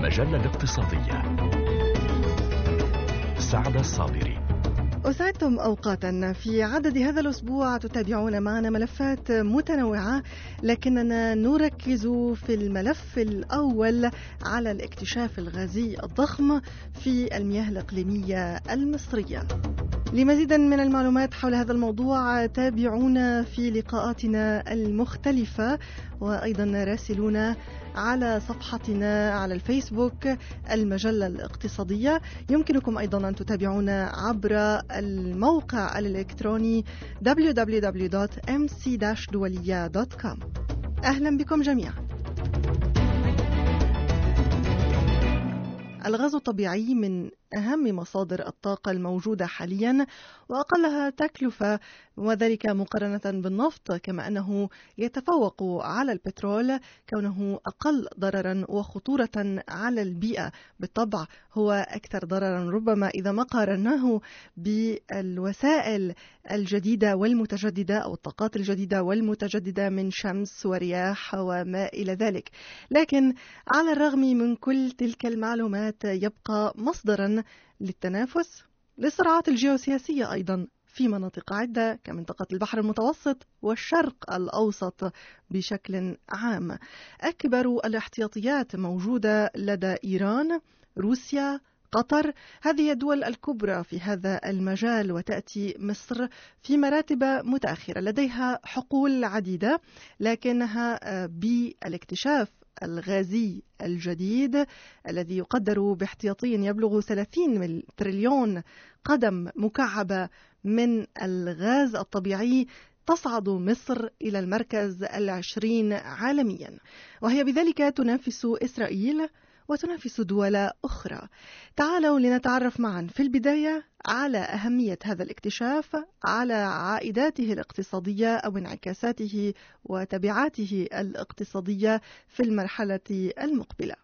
المجلة الاقتصادية. سعد الصابري. أسعدتم أوقاتا. في عدد هذا الأسبوع تتابعون معنا ملفات متنوعة، لكننا نركز في الملف الأول على الاكتشاف الغازي الضخم في المياه الإقليمية المصرية. لمزيد من المعلومات حول هذا الموضوع تابعونا في لقاءاتنا المختلفة، وأيضا راسلونا على صفحتنا على الفيسبوك المجلة الاقتصادية. يمكنكم أيضا أن تتابعونا عبر الموقع الإلكتروني www.mc-dualiya.com. أهلا بكم جميعا. الغاز الطبيعي من أهم مصادر الطاقة الموجودة حاليا وأقلها تكلفة، وذلك مقارنة بالنفط، كما أنه يتفوق على البترول كونه أقل ضررا وخطورة على البيئة. بالطبع هو أكثر ضررا ربما إذا ما قارناه بالوسائل الجديدة والمتجددة أو الطاقات الجديدة والمتجددة من شمس ورياح وما إلى ذلك. لكن على الرغم من كل تلك المعلومات يبقى مصدرا للتنافس للصراعات الجيوسياسية أيضا في مناطق عدة كمنطقة البحر المتوسط والشرق الأوسط بشكل عام. أكبر الاحتياطيات موجودة لدى إيران، روسيا، قطر. هذه الدول الكبرى في هذا المجال، وتأتي مصر في مراتب متأخرة لديها حقول عديدة، لكنها بالاكتشاف الغازي الجديد الذي يقدر باحتياطي يبلغ 30 تريليون قدم مكعبة من الغاز الطبيعي تصعد مصر إلى المركز 20 عالميا، وهي بذلك تنافس إسرائيل وتنافس دول أخرى. تعالوا لنتعرف معا في البداية على أهمية هذا الاكتشاف، على عائداته الاقتصادية أو انعكاساته وتبعاته الاقتصادية في المرحلة المقبلة.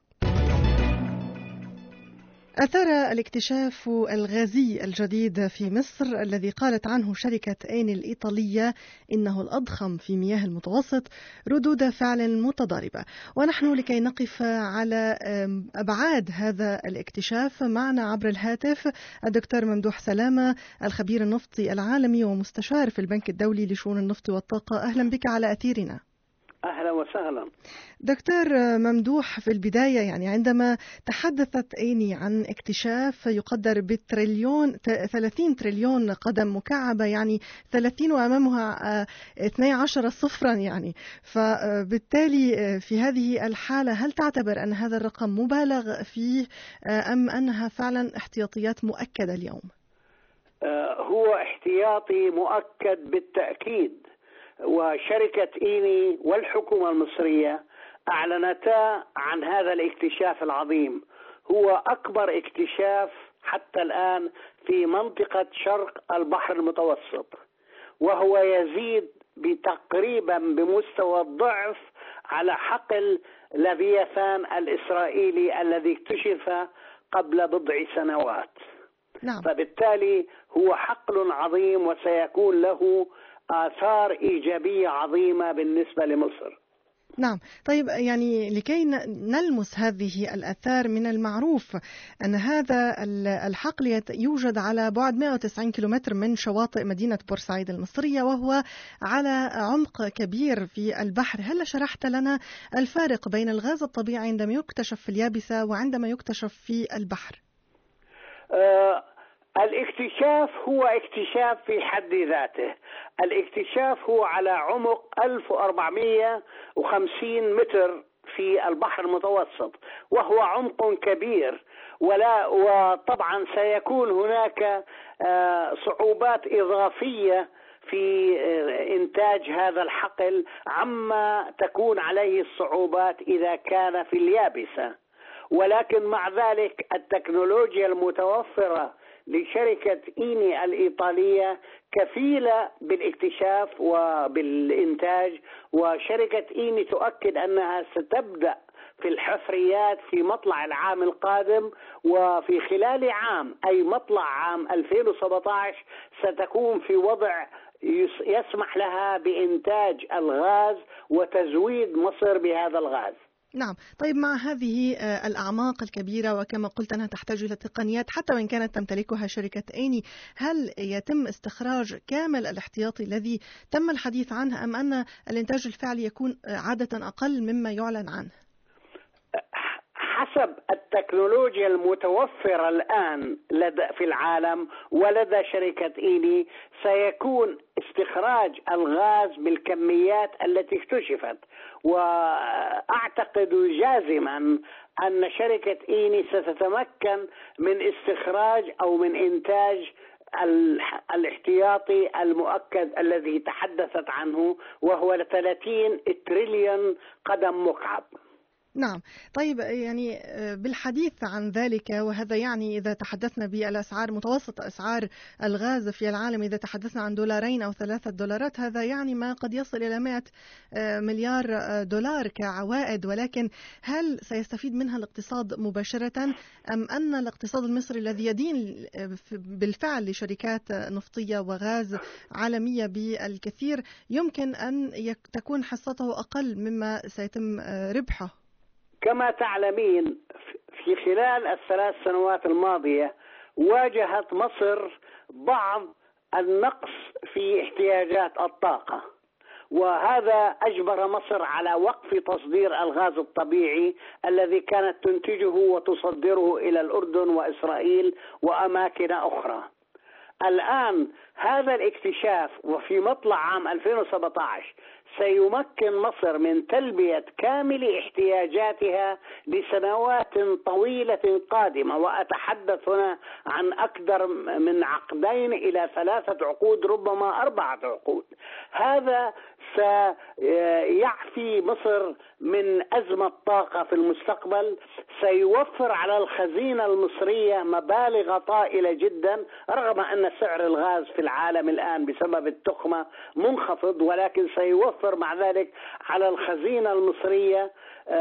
أثار الاكتشاف الغازي الجديد في مصر الذي قالت عنه شركة إيني الإيطالية إنه الأضخم في مياه المتوسط ردود فعل متضاربة. ونحن لكي نقف على أبعاد هذا الاكتشاف معنا عبر الهاتف الدكتور ممدوح سلامة، الخبير النفطي العالمي ومستشار في البنك الدولي لشؤون النفط والطاقة. أهلا بك على أثيرنا. أهلا وسهلا دكتور ممدوح، في البداية عندما تحدثت إيني عن اكتشاف يقدر بالتريليون 30 تريليون قدم مكعبة، 30 وأمامها 12 صفرا، فبالتالي في هذه الحالة هل تعتبر أن هذا الرقم مبالغ فيه أم أنها فعلا احتياطيات مؤكدة اليوم؟ هو احتياطي مؤكد بالتأكيد، وشركة إيني والحكومة المصرية أعلنتا عن هذا الاكتشاف العظيم. هو أكبر اكتشاف حتى الآن في منطقة شرق البحر المتوسط، وهو يزيد تقريبا بمستوى الضعف على حقل لافياثان الإسرائيلي الذي اكتشف قبل بضع سنوات. نعم. فبالتالي هو حقل عظيم وسيكون له آثار إيجابية عظيمة بالنسبة لمصر. نعم. طيب، لكي نلمس هذه الآثار، من المعروف أن هذا الحقل يوجد على بعد 190 كيلومتر من شواطئ مدينة بورسعيد المصرية، وهو على عمق كبير في البحر. هل شرحت لنا الفارق بين الغاز الطبيعي عندما يكتشف في اليابسة وعندما يكتشف في البحر؟ الاكتشاف هو اكتشاف في حد ذاته. الاكتشاف هو على عمق 1450 متر في البحر المتوسط، وهو عمق كبير، وطبعا سيكون هناك صعوبات إضافية في إنتاج هذا الحقل عما تكون عليه الصعوبات إذا كان في اليابسة. ولكن مع ذلك التكنولوجيا المتوفرة لشركة إيني الإيطالية كفيلة بالاكتشاف وبالإنتاج، وشركة إيني تؤكد أنها ستبدأ في الحفريات في مطلع العام القادم، وفي خلال عام أي مطلع عام 2017 ستكون في وضع يسمح لها بإنتاج الغاز وتزويد مصر بهذا الغاز. نعم. طيب مع هذه الأعماق الكبيرة وكما قلت أنها تحتاج إلى تقنيات حتى وإن كانت تمتلكها شركة إيني، هل يتم استخراج كامل الاحتياطي الذي تم الحديث عنه أم أن الإنتاج الفعلي يكون عادة أقل مما يعلن عنه؟ حسب التكنولوجيا المتوفرة الآن في العالم ولدى شركة إيني سيكون استخراج الغاز بالكميات التي اكتشفت، وأعتقد جازما أن شركة إيني ستتمكن من استخراج أو من إنتاج الاحتياطي المؤكد الذي تحدثت عنه، وهو 30 تريليون قدم مكعب. نعم. طيب يعني بالحديث عن ذلك، وهذا يعني إذا تحدثنا بالأسعار متوسط أسعار الغاز في العالم، إذا تحدثنا عن $2 أو $3، هذا يعني ما قد يصل إلى 100 مليار دولار كعوائد، ولكن هل سيستفيد منها الاقتصاد مباشرة أم أن الاقتصاد المصري الذي يدين بالفعل لشركات نفطية وغاز عالمية بالكثير يمكن أن تكون حصته أقل مما سيتم ربحه؟ كما تعلمين في خلال ال3 سنوات الماضية واجهت مصر بعض النقص في احتياجات الطاقة، وهذا أجبر مصر على وقف تصدير الغاز الطبيعي الذي كانت تنتجه وتصدره إلى الأردن وإسرائيل وأماكن أخرى. الآن هذا الاكتشاف وفي مطلع عام 2017 سيمكن مصر من تلبية كامل احتياجاتها لسنوات طويلة قادمة، وأتحدث هنا عن أكثر من 2 إلى 3 عقود، ربما 4 عقود. هذا سيعفي مصر من أزمة طاقة في المستقبل، سيوفر على الخزينة المصرية مبالغ طائلة جدا، رغم أن سعر الغاز في العالم الآن بسبب التخمة منخفض، ولكن سيوفر مع ذلك على الخزينة المصرية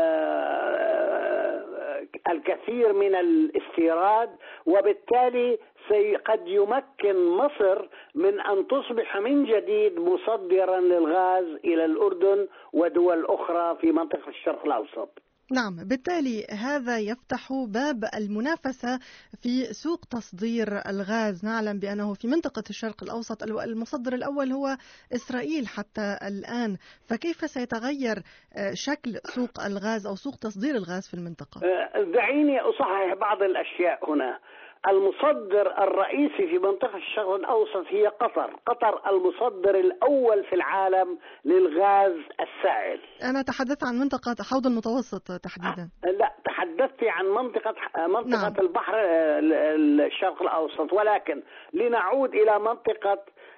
الكثير من الاستيراد، وبالتالي قد يمكن مصر من أن تصبح من جديد مصدرا للغاز إلى الأردن ودول أخرى في منطقة الشرق الأوسط. نعم، بالتالي هذا يفتح باب المنافسة في سوق تصدير الغاز. نعلم بأنه في منطقة الشرق الأوسط المصدر الأول هو إسرائيل حتى الآن، فكيف سيتغير شكل سوق الغاز أو سوق تصدير الغاز في المنطقة؟ دعيني أصحح بعض الأشياء هنا. المصدر الرئيسي في منطقة الشرق الأوسط هي قطر. قطر المصدر الأول في العالم للغاز السائل. أنا تحدثت عن منطقة حوض المتوسط تحديدا. لا، تحدثت عن منطقة نعم. البحر الشرق الأوسط، ولكن لنعود إلى منطقة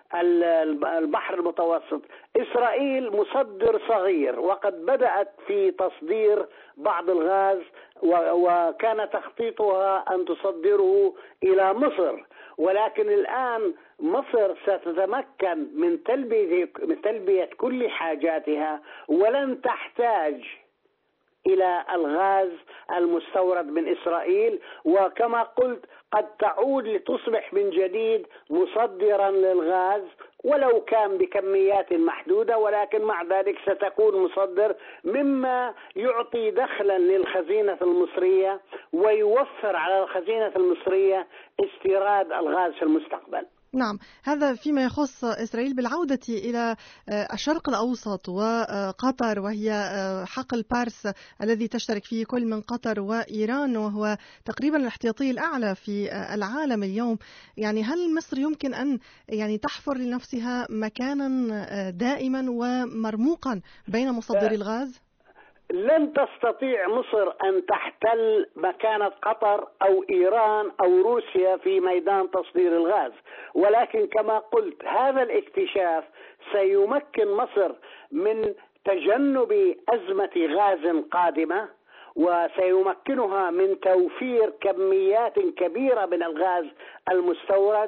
البحر المتوسط. إسرائيل مصدر صغير وقد بدأت في تصدير بعض الغاز، وكان تخطيطها أن تصدره إلى مصر، ولكن الآن مصر ستتمكن من تلبية كل حاجاتها ولن تحتاج إلى الغاز المستورد من إسرائيل، وكما قلت قد تعود لتصبح من جديد مصدرا للغاز ولو كان بكميات محدودة، ولكن مع ذلك ستكون مصدر، مما يعطي دخلا للخزينة المصرية ويوفر على الخزينة المصرية استيراد الغاز في المستقبل. نعم، هذا فيما يخص إسرائيل. بالعودة إلى الشرق الأوسط وقطر، وهي حقل بارس الذي تشترك فيه كل من قطر وإيران، وهو تقريبا الاحتياطي الأعلى في العالم اليوم. يعني هل مصر يمكن أن تحفر لنفسها مكانا دائما ومرموقا بين مصدري الغاز؟ لن تستطيع مصر أن تحتل مكانة قطر أو إيران أو روسيا في ميدان تصدير الغاز، ولكن كما قلت هذا الاكتشاف سيمكن مصر من تجنب أزمة غاز قادمة، وسيمكنها من توفير كميات كبيرة من الغاز المستورد،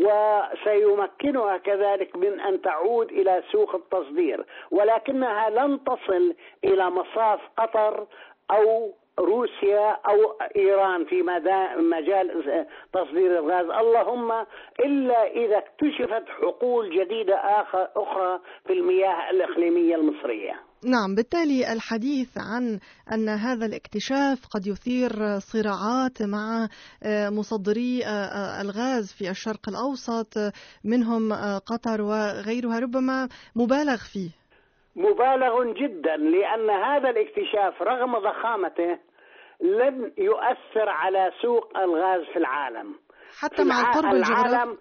وسيمكنها كذلك من أن تعود إلى سوق التصدير، ولكنها لن تصل إلى مصاف قطر أو روسيا أو إيران في مجال تصدير الغاز، اللهم إلا إذا اكتشفت حقول جديدة أخرى في المياه الإقليمية المصرية. نعم، بالتالي الحديث عن أن هذا الاكتشاف قد يثير صراعات مع مصدري الغاز في الشرق الأوسط، منهم قطر وغيرها، ربما مبالغ فيه. مبالغ جدا، لأن هذا الاكتشاف رغم ضخامته لن يؤثر على سوق الغاز في العالم. حتى مع القرب العالم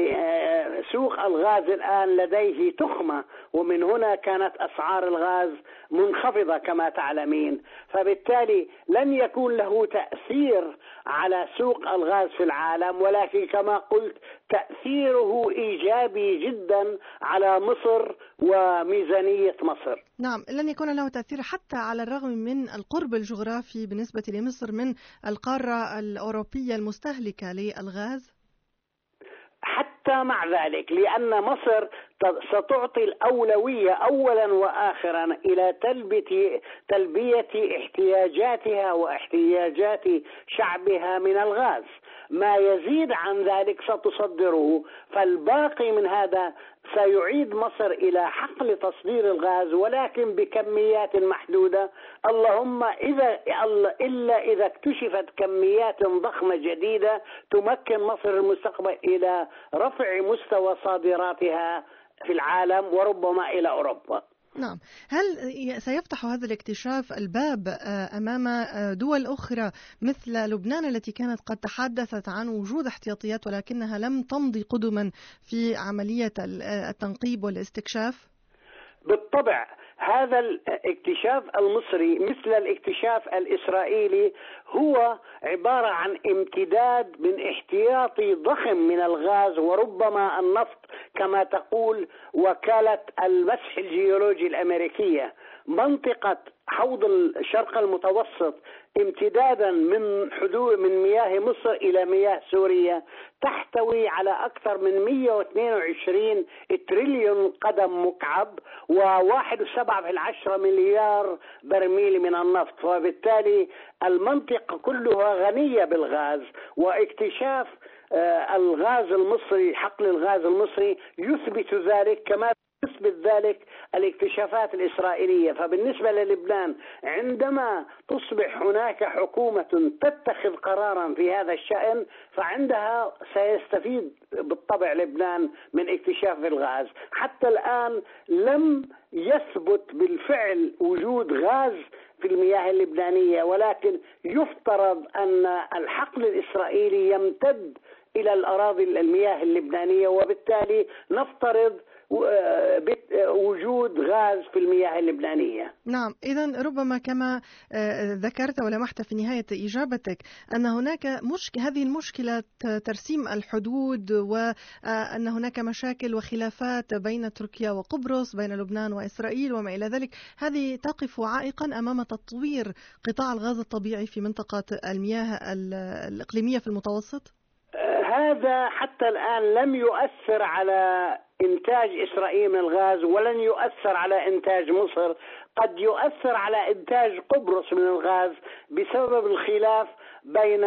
سوق الغاز الآن لديه تخمة، ومن هنا كانت أسعار الغاز منخفضة كما تعلمين، فبالتالي لن يكون له تأثير على سوق الغاز في العالم، ولكن كما قلت تأثيره إيجابي جدا على مصر وميزانية مصر. نعم، لن يكون له تأثير حتى على الرغم من القرب الجغرافي بالنسبة لمصر من القارة الأوروبية المستهلكة للغاز. حتى مع ذلك، لأن مصر ستعطي الأولوية أولا وآخرا إلى تلبية احتياجاتها واحتياجات شعبها من الغاز، ما يزيد عن ذلك ستصدره، فالباقي من هذا سيعيد مصر إلى حقل تصدير الغاز، ولكن بكميات محدودة، اللهم إلا إذا اكتشفت كميات ضخمة جديدة تمكن مصر المستقبل إلى رفع مستوى صادراتها في العالم وربما إلى أوروبا. نعم، هل سيفتح هذا الاكتشاف الباب أمام دول أخرى مثل لبنان التي كانت قد تحدثت عن وجود احتياطيات ولكنها لم تمضي قدما في عملية التنقيب والاستكشاف؟ بالطبع، هذا الاكتشاف المصري مثل الاكتشاف الإسرائيلي هو عبارة عن امتداد من احتياطي ضخم من الغاز وربما النفط كما تقول وكالة المسح الجيولوجي الأمريكية. منطقة حوض الشرق المتوسط امتدادا من مياه مصر إلى مياه سوريا تحتوي على أكثر من 122 تريليون قدم مكعب و1.7 مليار برميل من النفط، وبالتالي المنطقة كلها غنية بالغاز، واكتشاف الغاز المصري حقل الغاز المصري يثبت ذلك كما تثبت ذلك الاكتشافات الإسرائيلية. فبالنسبة للبنان عندما تصبح هناك حكومة تتخذ قرارا في هذا الشأن فعندها سيستفيد بالطبع لبنان من اكتشاف الغاز. حتى الآن لم يثبت بالفعل وجود غاز في المياه اللبنانية، ولكن يفترض أن الحقل الإسرائيلي يمتد إلى الأراضي المياه اللبنانية، وبالتالي نفترض وجود غاز في المياه اللبنانية. نعم، إذن ربما كما ذكرت ولمحت في نهاية إجابتك أن هناك هذه المشكلة ترسيم الحدود، وأن هناك مشاكل وخلافات بين تركيا وقبرص، بين لبنان وإسرائيل وما إلى ذلك، هذه تقف عائقا أمام تطوير قطاع الغاز الطبيعي في منطقة المياه الإقليمية في المتوسط. هذا حتى الآن لم يؤثر على إنتاج إسرائيل من الغاز، ولن يؤثر على إنتاج مصر. قد يؤثر على إنتاج قبرص من الغاز بسبب الخلاف بين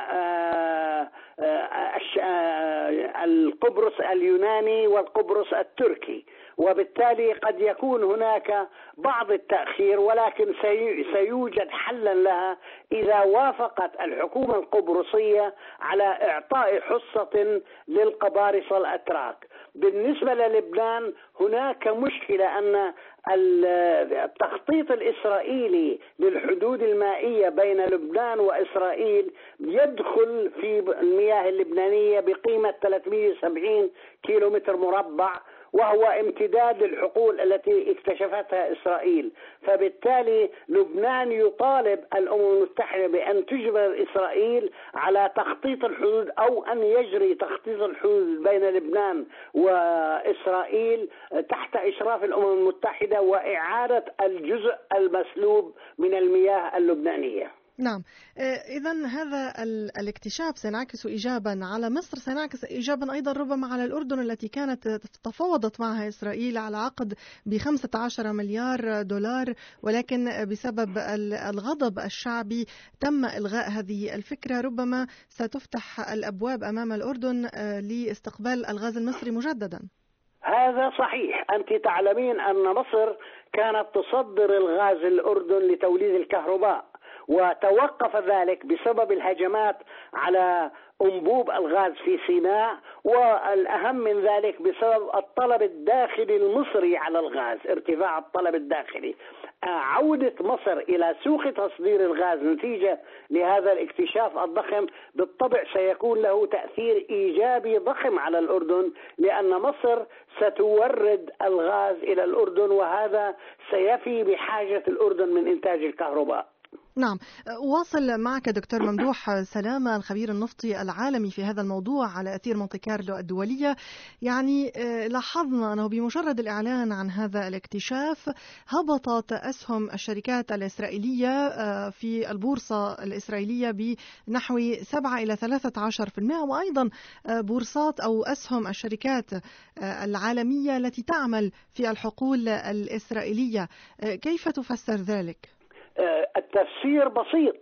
القبرص اليوناني والقبرص التركي، وبالتالي قد يكون هناك بعض التأخير، ولكن سيوجد حلا لها إذا وافقت الحكومة القبرصية على إعطاء حصة للقبارصة الأتراك. بالنسبة للبنان هناك مشكلة أن التخطيط الإسرائيلي للحدود المائية بين لبنان وإسرائيل يدخل في المياه اللبنانية بقيمة 370 كيلومتر مربع، وهو امتداد للحقول التي اكتشفتها إسرائيل. فبالتالي لبنان يطالب الأمم المتحدة بأن تجبر إسرائيل على تخطيط الحدود أو أن يجري تخطيط الحدود بين لبنان وإسرائيل تحت إشراف الأمم المتحدة وإعادة الجزء المسلوب من المياه اللبنانية. نعم، إذن هذا الاكتشاف سينعكس إيجابا على مصر، سينعكس إيجابا أيضا ربما على الأردن التي كانت تفاوضت معها إسرائيل على عقد ب15 مليار دولار، ولكن بسبب الغضب الشعبي تم إلغاء هذه الفكرة. ربما ستفتح الأبواب أمام الأردن لاستقبال الغاز المصري مجددا. هذا صحيح. أنت تعلمين أن مصر كانت تصدر الغاز للأردن لتوليد الكهرباء، وتوقف ذلك بسبب الهجمات على أنبوب الغاز في سيناء، والأهم من ذلك بسبب الطلب الداخلي المصري على الغاز، ارتفاع الطلب الداخلي. عودة مصر إلى سوق تصدير الغاز نتيجة لهذا الاكتشاف الضخم بالطبع سيكون له تأثير إيجابي ضخم على الأردن، لأن مصر ستورد الغاز إلى الأردن، وهذا سيفي بحاجة الأردن من إنتاج الكهرباء. نعم، واصل معك دكتور ممدوح سلامة الخبير النفطي العالمي في هذا الموضوع على أثير مونتي كارلو الدولية. يعني لاحظنا أنه بمجرد الإعلان عن هذا الاكتشاف هبطت أسهم الشركات الإسرائيلية في البورصة الإسرائيلية بنحو 7 إلى 13%، وأيضا بورصات أو أسهم الشركات العالمية التي تعمل في الحقول الإسرائيلية. كيف تفسر ذلك؟ التفسير بسيط.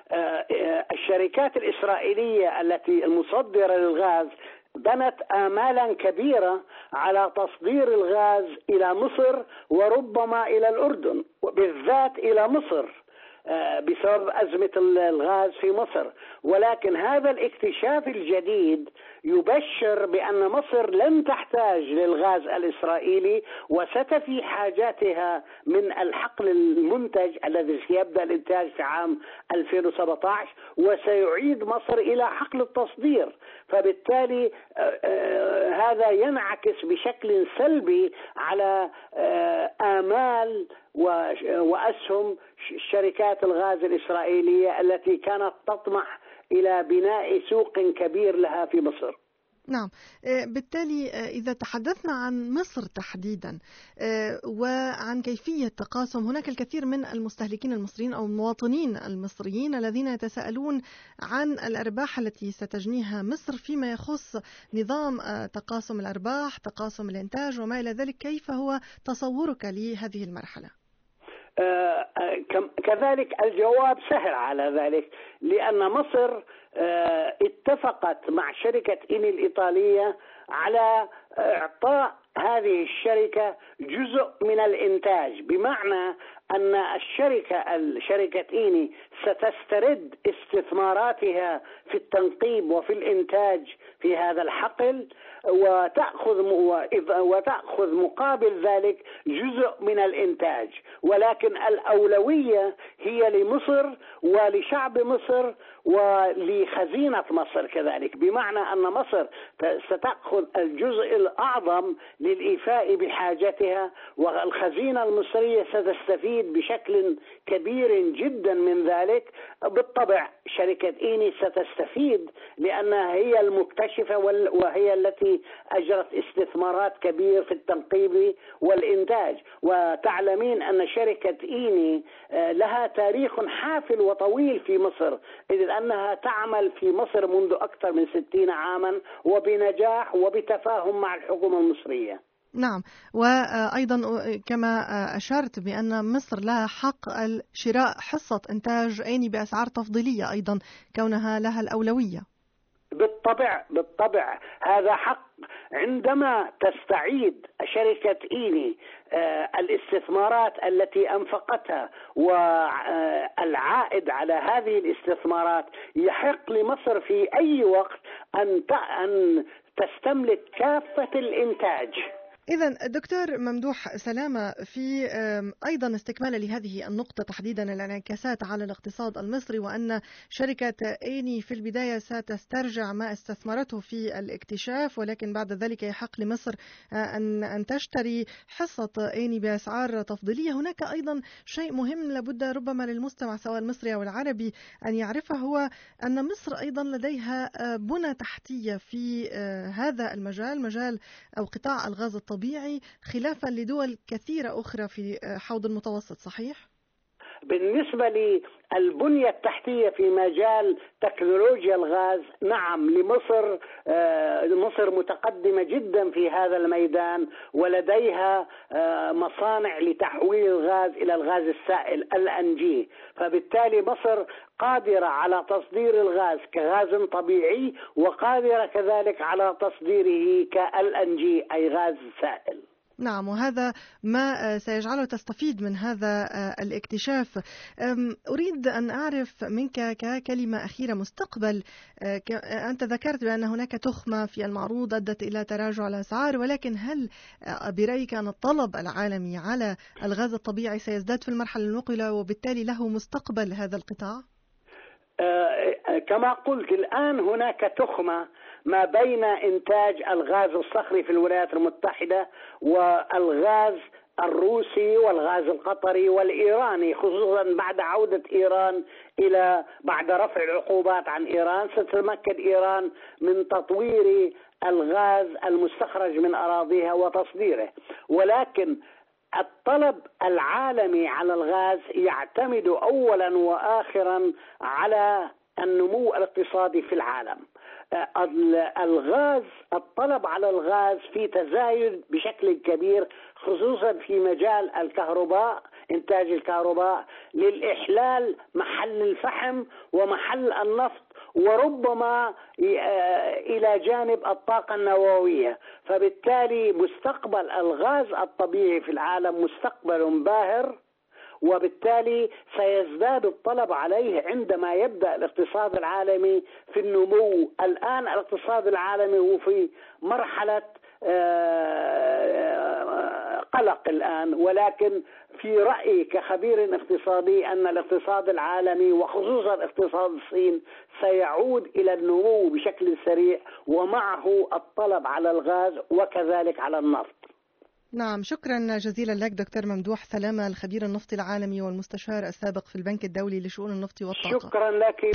الشركات الإسرائيلية التي المصدرة للغاز بنت آمالا كبيرة على تصدير الغاز إلى مصر وربما إلى الأردن، وبالذات إلى مصر بسبب أزمة الغاز في مصر. ولكن هذا الاكتشاف الجديد يبشر بأن مصر لن تحتاج للغاز الإسرائيلي، وستفي حاجاتها من الحقل المنتج الذي سيبدأ الإنتاج في عام 2017، وسيعيد مصر إلى حقل التصدير. فبالتالي هذا ينعكس بشكل سلبي على آمال وأسهم شركات الغاز الإسرائيلية التي كانت تطمح إلى بناء سوق كبير لها في مصر. نعم، بالتالي إذا تحدثنا عن مصر تحديدا وعن كيفية تقاسم، هناك الكثير من المستهلكين المصريين أو المواطنين المصريين الذين يتساءلون عن الأرباح التي ستجنيها مصر فيما يخص نظام تقاسم الأرباح، تقاسم الإنتاج وما إلى ذلك. كيف هو تصورك لهذه المرحلة؟ كذلك الجواب سهل على ذلك، لأن مصر اتفقت مع شركة إني الإيطالية على إعطاء هذه الشركة جزء من الإنتاج، بمعنى أن شركة إيني ستسترد استثماراتها في التنقيب وفي الإنتاج في هذا الحقل، وتأخذ مقابل ذلك جزء من الإنتاج. ولكن الأولوية هي لمصر ولشعب مصر ولخزينة مصر كذلك، بمعنى أن مصر ستأخذ الجزء الأعظم للإيفاء بحاجتها، والخزينة المصرية ستستفيد بشكل كبير جدا من ذلك. بالطبع شركة إيني ستستفيد لأنها هي المكتشفة وهي التي أجرت استثمارات كبيرة في التنقيب والإنتاج. وتعلمين أن شركة إيني لها تاريخ حافل وطويل في مصر، إذ أنها تعمل في مصر منذ أكثر من 60 عاما وبنجاح وبتفاهم مع الحكومة المصرية. نعم، وأيضا كما أشرت بأن مصر لها حق شراء حصة إنتاج إيني بأسعار تفضيلية أيضا كونها لها الأولوية. بالطبع هذا حق. عندما تستعيد شركة إيني الاستثمارات التي أنفقتها والعائد على هذه الاستثمارات، يحق لمصر في أي وقت أن تستملك كافة الإنتاج. إذن دكتور ممدوح سلامة، في أيضا استكمالا لهذه النقطة تحديدا الانعكاسات على الاقتصاد المصري، وأن شركة إيني في البداية ستسترجع ما استثمرته في الاكتشاف، ولكن بعد ذلك يحق لمصر أن تشتري حصة إيني بأسعار تفضيلية. هناك أيضا شيء مهم لابد ربما للمستمع سواء المصري أو العربي أن يعرفه، هو أن مصر أيضا لديها بنى تحتية في هذا المجال، مجال أو قطاع الغاز الطبيعي، خلافا لدول كثيرة أخرى في حوض المتوسط. صحيح؟ بالنسبة للبنية التحتية في مجال تكنولوجيا الغاز، نعم لمصر، مصر متقدمة جدا في هذا الميدان، ولديها مصانع لتحويل الغاز إلى الغاز السائل LNG، فبالتالي مصر قادرة على تصدير الغاز كغاز طبيعي، وقادرة كذلك على تصديره كLNG أي غاز سائل. نعم، وهذا ما سيجعله تستفيد من هذا الاكتشاف. أريد أن أعرف منك ككلمة أخيرة مستقبل. أنت ذكرت بأن هناك تخمة في المعروض أدت إلى تراجع الأسعار، ولكن هل برأيك أن الطلب العالمي على الغاز الطبيعي سيزداد في المرحلة المقبلة وبالتالي له مستقبل هذا القطاع؟ كما قلت الآن هناك تخمة ما بين إنتاج الغاز الصخري في الولايات المتحدة والغاز الروسي والغاز القطري والإيراني، خصوصا بعد عودة إيران بعد رفع العقوبات عن إيران ستتمكن إيران من تطوير الغاز المستخرج من أراضيها وتصديره. ولكن الطلب العالمي على الغاز يعتمد أولا وآخرا على النمو الاقتصادي في العالم. الطلب على الغاز في تزايد بشكل كبير، خصوصا في مجال الكهرباء، إنتاج الكهرباء، للإحلال محل الفحم ومحل النفط، وربما إلى جانب الطاقة النووية. فبالتالي مستقبل الغاز الطبيعي في العالم مستقبل باهر، وبالتالي سيزداد الطلب عليه عندما يبدأ الاقتصاد العالمي في النمو. الآن الاقتصاد العالمي هو في مرحلة قلق الآن، ولكن في رأيي كخبير اقتصادي أن الاقتصاد العالمي وخصوصا اقتصاد الصين سيعود إلى النمو بشكل سريع، ومعه الطلب على الغاز وكذلك على النفط. نعم، شكرا جزيلا لك دكتور ممدوح سلامة، الخبير النفطي العالمي والمستشار السابق في البنك الدولي لشؤون النفط والطاقة. شكرا لك.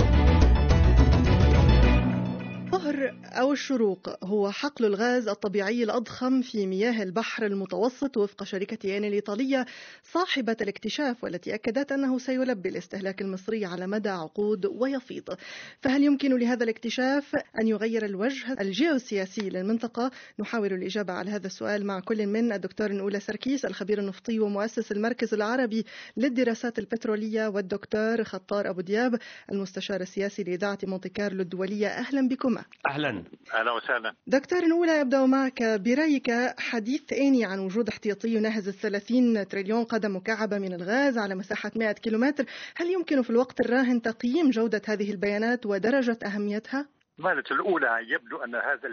الظهر أو الشروق هو حقل الغاز الطبيعي الأضخم في مياه البحر المتوسط وفق شركة ياني الإيطالية صاحبة الاكتشاف، والتي أكدت أنه سيلبي الاستهلاك المصري على مدى عقود ويفيض. فهل يمكن لهذا الاكتشاف أن يغير الوجه الجيوسياسي للمنطقة؟ نحاول الإجابة على هذا السؤال مع كل من الدكتور نقولة سركيس الخبير النفطي ومؤسس المركز العربي للدراسات البترولية، والدكتور خطار أبو دياب المستشار السياسي لإذاعة مونتي كارلو الدولية. أهلا بكم. أهلا وسهلا. دكتور نقولة، يبدأ معك. برأيك حديث آني عن وجود احتياطي يناهز 30 تريليون قدم مكعبة من الغاز على مساحة 100 كيلومتر، هل يمكن في الوقت الراهن تقييم جودة هذه البيانات ودرجة أهميتها؟ المرة الأولى يبدو أن هذا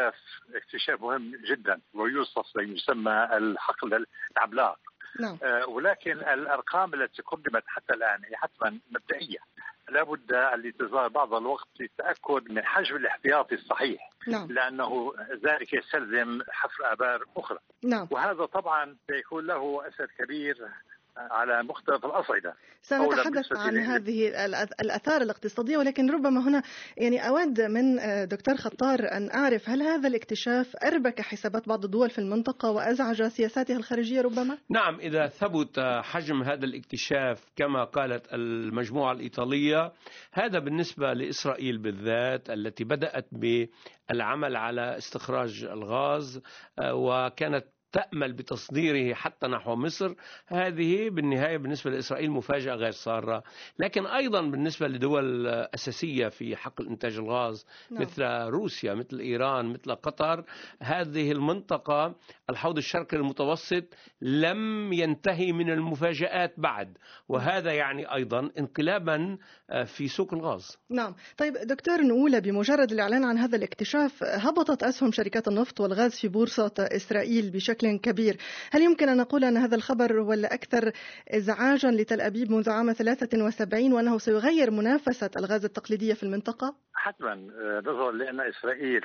اكتشاف مهم جدا ويوصف يسمى الحقل العملاق. نعم. ولكن الأرقام التي قدمت حتى الآن هي حتما مبدئية، لابد الانتظار بعض الوقت للتأكد من حجم الاحتياطي الصحيح. نعم. لأنه ذلك يستلزم حفر آبار أخرى. نعم. وهذا طبعا سيكون له أثر كبير على مختلف الأصعدة. سنتحدث عن هذه الآثار الاقتصادية، ولكن ربما هنا أود من دكتور خطار أن أعرف هل هذا الاكتشاف أربك حسابات بعض الدول في المنطقة وأزعج سياساتها الخارجية ربما؟ نعم، إذا ثبت حجم هذا الاكتشاف كما قالت المجموعة الإيطالية، هذا بالنسبة لإسرائيل بالذات التي بدأت بالعمل على استخراج الغاز وكانت تأمل بتصديره حتى نحو مصر، هذه بالنهاية بالنسبة لإسرائيل مفاجأة غير سارة. لكن أيضا بالنسبة لدول أساسية في حقل إنتاج الغاز مثل روسيا، مثل إيران، مثل قطر، هذه المنطقة الحوض الشرقي المتوسط لم ينتهي من المفاجآت بعد، وهذا يعني أيضا انقلابا في سوق الغاز. نعم. طيب دكتور نقولة، بمجرد الإعلان عن هذا الاكتشاف هبطت أسهم شركات النفط والغاز في بورصة إسرائيل بشكل كبير. هل يمكن أن نقول أن هذا الخبر هو الأكثر إزعاجا لتل أبيب منذ عام 73 وأنه سيغير منافسة الغاز التقليدية في المنطقة؟ حتما، نظرا لأن إسرائيل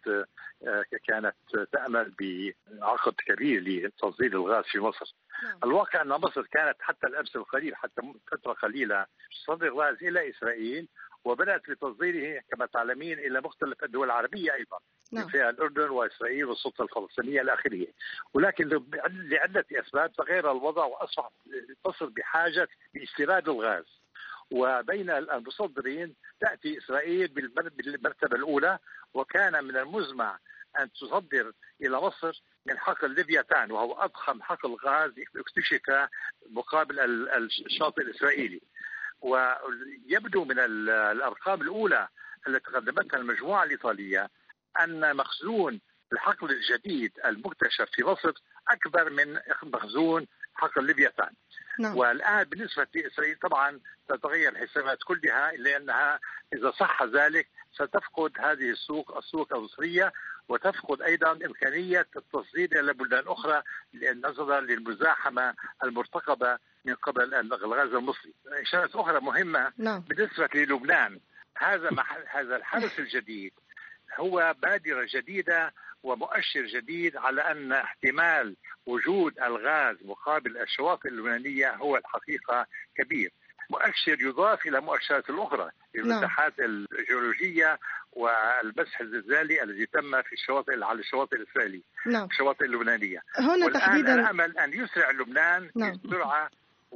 كانت تأمل بعقد كبير لتصدير الغاز في مصر. الواقع أن مصر كانت حتى الأمس القريب، حتى فترة قليلة، تصدر الغاز إلى إسرائيل، وبدأت بتصديره كما تعلمين إلى مختلف الدول العربية أيضا، فيها الأردن وإسرائيل والسلطة الفلسطينية إلى آخره. ولكن لعدة أسباب تغير الوضع وأصبح تصل بحاجة لاستيراد الغاز، وبين المصدرين تأتي إسرائيل بالمرتبة الأولى، وكان من المزمع أن تصدر إلى مصر من حقل ليفياتان، وهو أضخم حقل غاز اكتشف مقابل الشاطئ الإسرائيلي. ويبدو من الأرقام الأولى التي قدمتها المجموعة الإيطالية أن مخزون الحقل الجديد المكتشف في مصر أكبر من مخزون حقل ليفياتان. نعم. والآن بالنسبة لإسرائيل طبعا تتغير الحسابات كلها، لأنها إذا صح ذلك ستفقد هذه السوق المصرية، وتفقد أيضا إمكانية التصدير إلى بلدان أخرى نظرا للمزاحمة المرتقبة من قبل الغاز المصري. إشارة أخرى مهمة بالنسبة للبنان، هذا الحدث الجديد هو بادرة جديدة ومؤشر جديد على أن احتمال وجود الغاز مقابل الشواطئ اللبنانية هو الحقيقة كبير. مؤشر يضاف إلى مؤشرات الأخرى، المساحات الجيولوجية والمسح الزلزالي الذي تم في على الشواطئ الإسرائيلية، الشواطئ اللبنانية. هنا والآن تحديدا الأمل أن يسرع لبنان بسرعة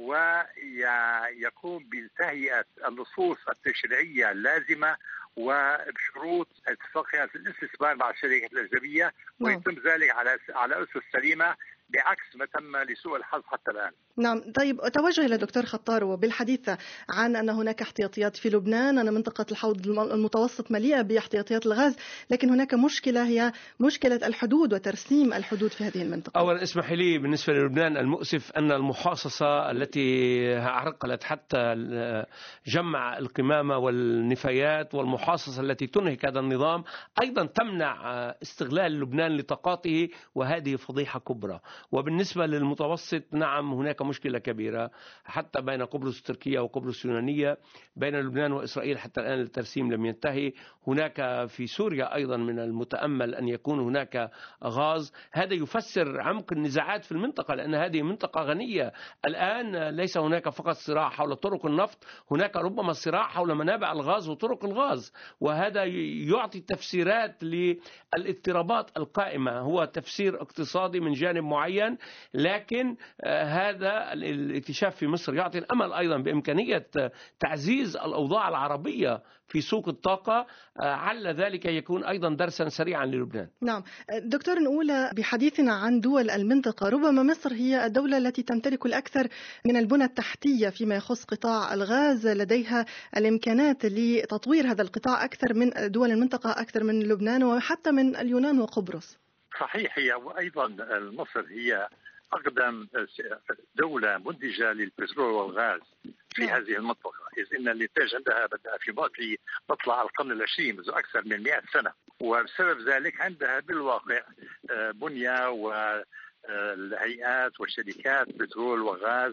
ويقوم بتهيئة النصوص التشريعية اللازمة وبشروط اتفاقية الاستثمار مع الشركات الأجنبية، ويتم ذلك على أسس سليمة بعكس ما تم لسوء الحظ حتى الآن. نعم. طيب، توجه إلى دكتور خطار وبالحديث عن أن هناك احتياطيات في لبنان، أن منطقة الحوض المتوسط مليئة باحتياطيات الغاز، لكن هناك مشكلة هي مشكلة الحدود وترسيم الحدود في هذه المنطقة. أولا اسمح لي، بالنسبة للبنان المؤسف أن المحاصصة التي عرقلت حتى جمع القمامة والنفايات والمحاصصة التي تنهك هذا النظام أيضا تمنع استغلال لبنان لطاقاته، وهذه فضيحة كبرى. وبالنسبة للمتوسط نعم هناك مشكلة كبيرة حتى بين قبرص تركيا وقبرص يونانية، بين لبنان وإسرائيل حتى الآن الترسيم لم ينتهي. هناك في سوريا أيضا من المتأمل أن يكون هناك غاز. هذا يفسر عمق النزاعات في المنطقة، لأن هذه منطقة غنية. الآن ليس هناك فقط صراع حول طرق النفط، هناك ربما صراع حول منابع الغاز وطرق الغاز، وهذا يعطي تفسيرات للاضطرابات القائمة. هو تفسير اقتصادي من جانب معين، لكن هذا الاكتشاف في مصر يعطي الأمل أيضا بإمكانية تعزيز الأوضاع العربية في سوق الطاقة، عل ذلك يكون أيضا درسا سريعا للبنان. نعم. دكتور، نقول بحديثنا عن دول المنطقة، ربما مصر هي الدولة التي تمتلك الأكثر من البنى التحتية فيما يخص قطاع الغاز، لديها الإمكانات لتطوير هذا القطاع أكثر من دول المنطقة، أكثر من لبنان وحتى من اليونان وقبرص. صحيح، هي وأيضا مصر هي أقدم دولة منتجة للبترول والغاز في هذه المنطقة، إذ إن الإنتاج عندها بدأ في مطلع القرن العشرين منذ أكثر من 100 سنة، وبسبب ذلك عندها بالواقع بنية والهيئات وشركات بترول وغاز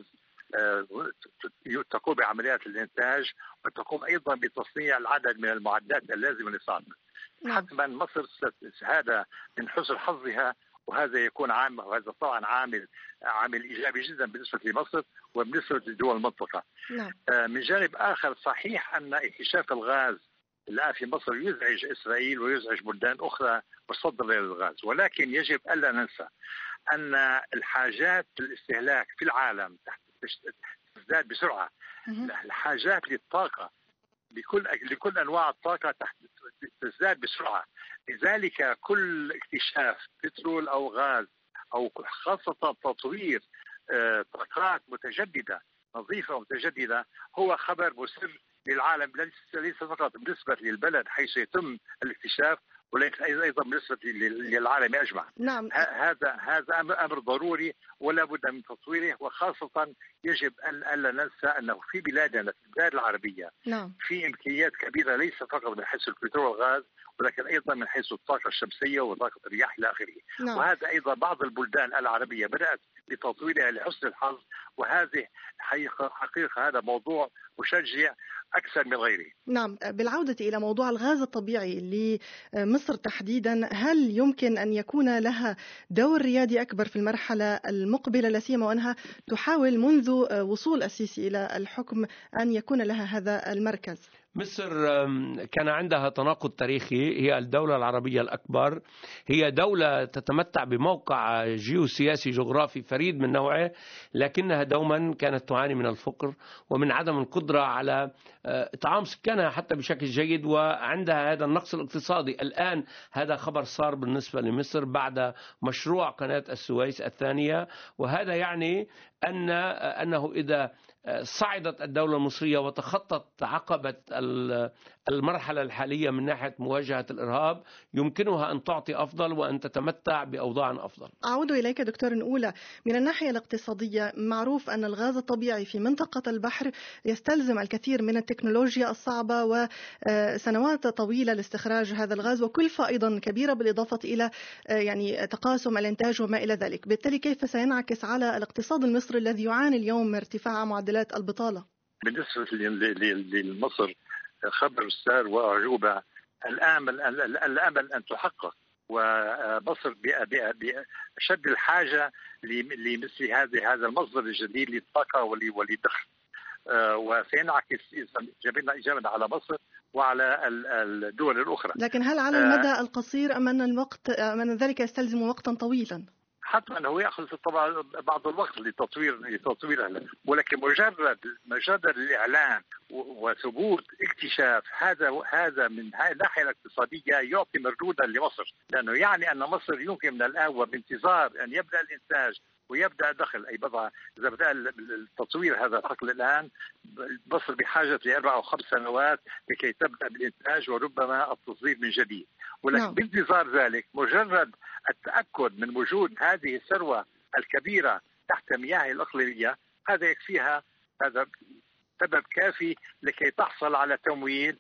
تقوم بعمليات الإنتاج، وتقوم أيضا بتصنيع العدد من المعدات اللازمة لصنعها. حتما مصر هذا من حسن حظها، وهذا يكون عام، وهذا طبعا عامل ايجابي جدا بالنسبه لمصر وبالنسبه لدول المنطقه. من جانب اخر صحيح ان اكتشاف الغاز الان في مصر يزعج اسرائيل ويزعج بلدان اخرى مصدر للغاز، ولكن يجب الا ننسى ان الحاجات الاستهلاك في العالم تزداد بسرعه. الحاجات للطاقه لكل انواع الطاقه تزداد بسرعه، لذلك كل اكتشاف بترول او غاز او خاصه تطوير طاقات متجدده نظيفه ومتجدده هو خبر مسر للعالم، ليس فقط بالنسبه للبلد حيث يتم الاكتشاف، ولكن ايضا بالنسبه للعالم اجمع. نعم. هذا امر ضروري ولا بد من تطويره، وخاصه يجب الا ننسى انه في بلادنا في البلاد العربيه في امكانيات كبيره، ليس فقط من حيث البترول والغاز، ولكن ايضا من حيث الطاقه الشمسيه وطاقه الرياح الى اخره. وهذا ايضا بعض البلدان العربيه بدات بتطويرها لحسن الحظ، وهذه حقيقه هذا موضوع مشجع أكثر من غيره. نعم. بالعودة إلى موضوع الغاز الطبيعي لمصر تحديدا، هل يمكن أن يكون لها دور ريادي أكبر في المرحلة المقبلة، لا سيما وأنها تحاول منذ وصول السيسي إلى الحكم أن يكون لها هذا المركز؟ مصر كان عندها تناقض تاريخي. هي الدولة العربية الأكبر، هي دولة تتمتع بموقع جيوسياسي جغرافي فريد من نوعه، لكنها دوما كانت تعاني من الفقر ومن عدم القدرة على إطعام سكانها حتى بشكل جيد، وعندها هذا النقص الاقتصادي. الآن هذا خبر صار بالنسبة لمصر بعد مشروع قناة السويس الثانية، وهذا يعني أنه إذا صعدت الدولة المصرية وتخطت عقبة المرحلة الحالية من ناحية مواجهة الإرهاب، يمكنها أن تعطي أفضل وأن تتمتع بأوضاع أفضل. أعود إليك دكتور نقولة، من الناحية الاقتصادية معروف أن الغاز الطبيعي في منطقة البحر يستلزم الكثير من التكنولوجيا الصعبة وسنوات طويلة لاستخراج هذا الغاز، وكلفة أيضا كبيرة بالإضافة إلى يعني تقاسم الإنتاج وما إلى ذلك. بالتالي كيف سينعكس على الاقتصاد المصري الذي يعاني اليوم من ارتفاع معدلات البطالة؟ بالنسبة لمصر خبر سار وأعجوبة. الأمل أن تحقق، ومصر بأشد الحاجة لمثل هذا المصدر الجديد للطاقة وللدخل، وسينعكس إيجابا على مصر وعلى الدول الأخرى. لكن هل على المدى القصير أم أن ذلك يستلزم وقتا طويلا؟ حتما هو يأخذ طبعا بعض الوقت لتطويرها، ولكن مجرد الإعلان وثبوت اكتشاف هذا من الناحية الاقتصادية يعطي مردودا لمصر، لأنه يعني أن مصر يمكن من الآن وبانتظار أن يبدأ الإنتاج ويبدأ دخل أي بضعة. إذا بدأ التطوير هذا الحقل الآن، مصر بحاجة ل4 أو 5 سنوات لكي تبدأ بالإنتاج وربما التصدير من جديد. ولكن بانتظار ذلك مجرد التأكد من وجود هذه الثروة الكبيرة تحت مياه الإقليمية، هذا يكفيها، هذا سبب كافي لكي تحصل على تمويل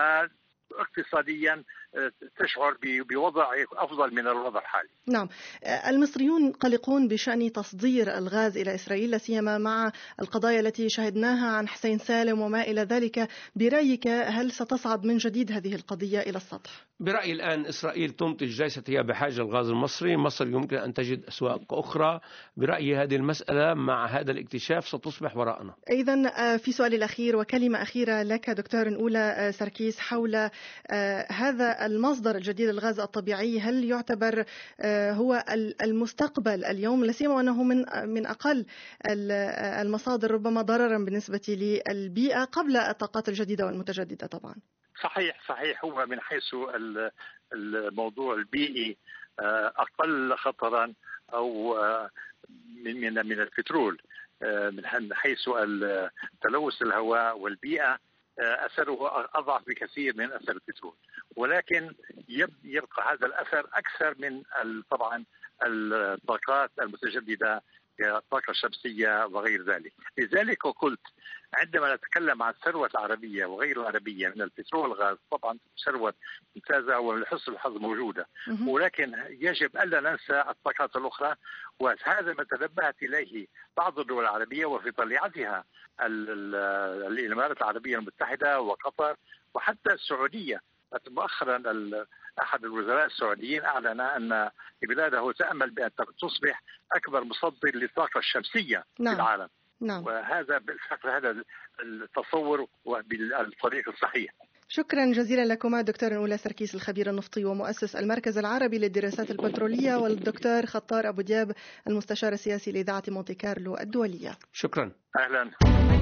واقتصاديا تشعر بوضع أفضل من الوضع الحالي. نعم، المصريون قلقون بشأن تصدير الغاز إلى إسرائيل، لا سيما مع القضايا التي شهدناها عن حسين سالم وما إلى ذلك. برأيك هل ستصعد من جديد هذه القضية إلى السطح؟ برأيي الآن إسرائيل تنتج، ليست هي بحاجة للغاز المصري. مصر يمكن أن تجد أسواق أخرى. برأيي هذه المسألة مع هذا الاكتشاف ستصبح وراءنا. إذن في سؤالي الأخير وكلمة أخيرة لك دكتور نقولة سركيس حول هذا المصدر الجديد للغاز الطبيعي، هل يعتبر هو المستقبل اليوم، لا سيما أنه من أقل المصادر ربما ضررا بالنسبة للبيئة قبل الطاقات الجديدة والمتجددة؟ طبعا صحيح هو من حيث الموضوع البيئي أقل خطرا أو من البترول، من حيث تلوث الهواء والبيئة أثره أضعف بكثير من أثر البترول، ولكن يبقى هذا الأثر أكثر من طبعا الطاقات المتجددة كالطاقة الشمسية وغير ذلك. لذلك قلت عندما نتكلم عن الثروة العربية وغير العربية من البترول والغاز، طبعا ثروة ممتازة ولحسن الحظ موجودة، ولكن يجب ألا ننسى الطاقات الأخرى، وهذا ما تنبهت إليه بعض الدول العربية وفي طليعتها الإمارات العربية المتحدة وقطر وحتى السعودية. مؤخرا أحد الوزراء السعوديين أعلن أن بلاده تأمل بأن تصبح أكبر مصدر للطاقة الشمسية في العالم. وهذا بالفعل هذا التصور وبالطريق الصحيح. شكرا جزيلا لكما دكتور نقولة سركيس الخبير النفطي ومؤسس المركز العربي للدراسات البترولية، والدكتور خطار أبو دياب المستشار السياسي لإذاعة مونتي كارلو الدولية. شكرا. أهلا.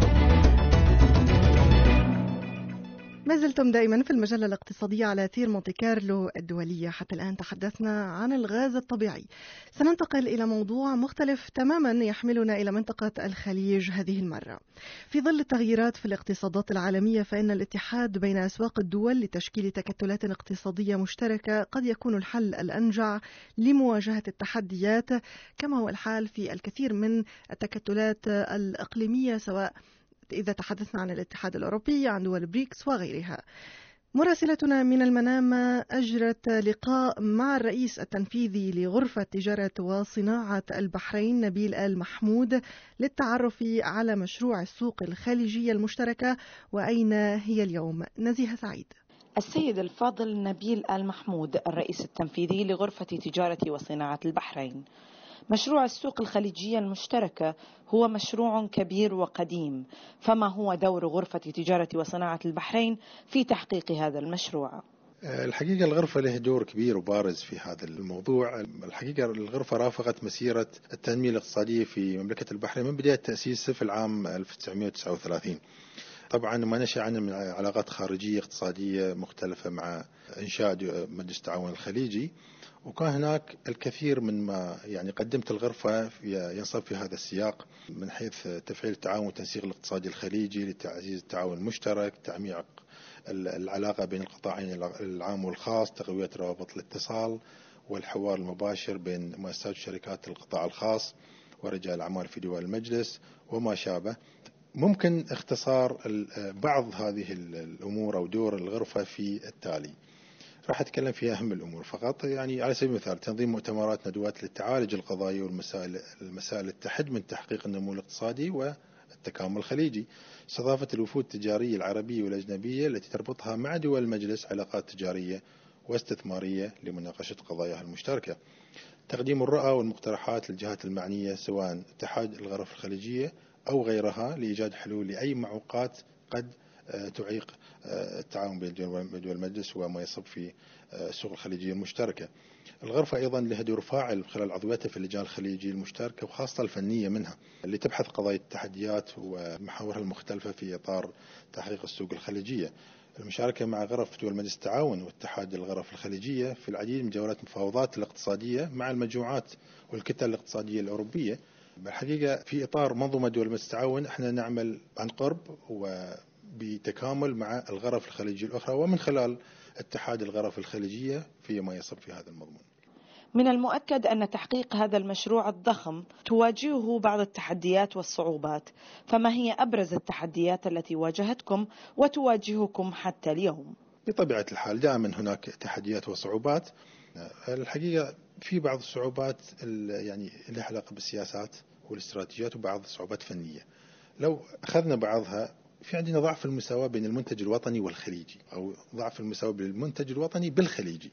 ما زلتم دائما في المجلة الاقتصادية على أثير مونتي كارلو الدولية. حتى الآن تحدثنا عن الغاز الطبيعي. سننتقل إلى موضوع مختلف تماما يحملنا إلى منطقة الخليج هذه المرة. في ظل التغييرات في الاقتصادات العالمية، فإن الاتحاد بين أسواق الدول لتشكيل تكتلات اقتصادية مشتركة قد يكون الحل الأنجع لمواجهة التحديات، كما هو الحال في الكثير من التكتلات الإقليمية، سواء إذا تحدثنا عن الاتحاد الأوروبي، عن دول بريكس وغيرها. مراسلتنا من المنامة أجرت لقاء مع الرئيس التنفيذي لغرفة تجارة وصناعة البحرين نبيل آل محمود للتعرف على مشروع السوق الخليجية المشتركة وأين هي اليوم. نزيهة سعيد. السيد الفاضل نبيل آل محمود الرئيس التنفيذي لغرفة تجارة وصناعة البحرين، مشروع السوق الخليجية المشتركة هو مشروع كبير وقديم، فما هو دور غرفة تجارة وصناعة البحرين في تحقيق هذا المشروع؟ الحقيقة الغرفة له دور كبير وبارز في هذا الموضوع. الحقيقة الغرفة رافقت مسيرة التنمية الاقتصادية في مملكة البحرين من بداية تأسيسه في العام 1939. طبعا ما نشأ عنه من علاقات خارجية اقتصادية مختلفة مع إنشاء مجلس التعاون الخليجي، وكان هناك الكثير من ما قدمت الغرفة ينصب في هذا السياق من حيث تفعيل التعاون والتنسيق الاقتصادي الخليجي لتعزيز التعاون المشترك، تعميق العلاقة بين القطاعين العام والخاص، تقوية روابط الاتصال والحوار المباشر بين مؤسسات وشركات القطاع الخاص ورجال الأعمال في دول المجلس وما شابه. ممكن اختصار بعض هذه الأمور أو دور الغرفة في التالي. راح أتكلم في أهم الأمور فقط. على سبيل المثال تنظيم مؤتمرات ندوات للتعالج القضايا والمسائل التحد من تحقيق النمو الاقتصادي والتكامل الخليجي، استضافة الوفود التجارية العربية والأجنبية التي تربطها مع دول المجلس علاقات تجارية واستثمارية لمناقشة قضاياها المشتركة، تقديم الرؤى والمقترحات للجهات المعنية سواء اتحاد الغرف الخليجية أو غيرها لإيجاد حلول لأي معوقات قد تعيق التعاون بين دول المجلس وما يصب في السوق الخليجية المشتركة. الغرفة أيضا لها دور فاعل خلال عضويتها في اللجان الخليجية المشتركة وخاصة الفنية منها اللي تبحث قضايا التحديات ومحاورها المختلفة في إطار تحقيق السوق الخليجية. المشاركة مع غرف دول مجلس التعاون واتحاد الغرف الخليجية في العديد من جولات المفاوضات الاقتصادية مع المجموعات والكتل الاقتصادية الأوروبية. بالحقيقة في إطار منظومة دول مجلس التعاون احنا نعمل عن قرب وبتكامل مع الغرف الخليجية الأخرى ومن خلال اتحاد الغرف الخليجية فيما يصب في هذا المضمون. من المؤكد أن تحقيق هذا المشروع الضخم تواجهه بعض التحديات والصعوبات، فما هي أبرز التحديات التي واجهتكم وتواجهكم حتى اليوم؟ بطبيعة الحال دائما هناك تحديات وصعوبات. الحقيقة في بعض الصعوبات لها علاقة بالسياسات والاستراتيجيات وبعض الصعوبات فنية. لو أخذنا بعضها، في عندنا ضعف المساواة بين المنتج الوطني والخليجي أو ضعف المساواة بين المنتج الوطني بالخليجي،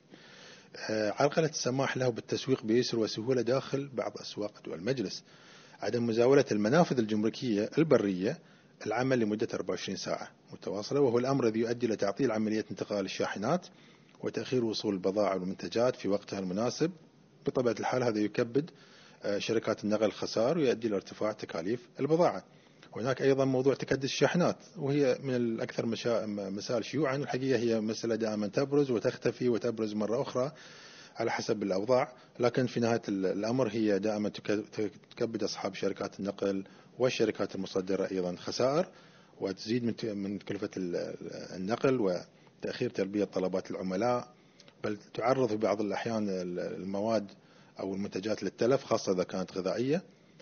عرقلة السماح له بالتسويق بيسر وسهولة داخل بعض أسواق دول المجلس، عدم مزاولة المنافذ الجمركية البرية العمل لمدة 24 ساعة متواصلة، وهو الأمر الذي يؤدي إلى تعطيل عملية انتقال الشاحنات وتأخير وصول البضائع والمنتجات في وقتها المناسب. بطبيعة الحال هذا يكبد شركات النقل خسائر ويؤدي إلى ارتفاع تكاليف البضاعة. هناك أيضا موضوع تكدس الشاحنات، وهي من الأكثر مسائل شيوعا. الحقيقة هي مسألة دائما تبرز وتختفي وتبرز مرة أخرى على حسب الأوضاع، لكن في نهاية الأمر هي دائما تكبد أصحاب شركات النقل والشركات المصدرة أيضا خسائر، وتزيد من كلفة النقل وتأخير تلبية طلبات العملاء، بل تعرض في بعض الأحيان المواد أو المنتجات للتلف خاصة إذا كانت غذائية،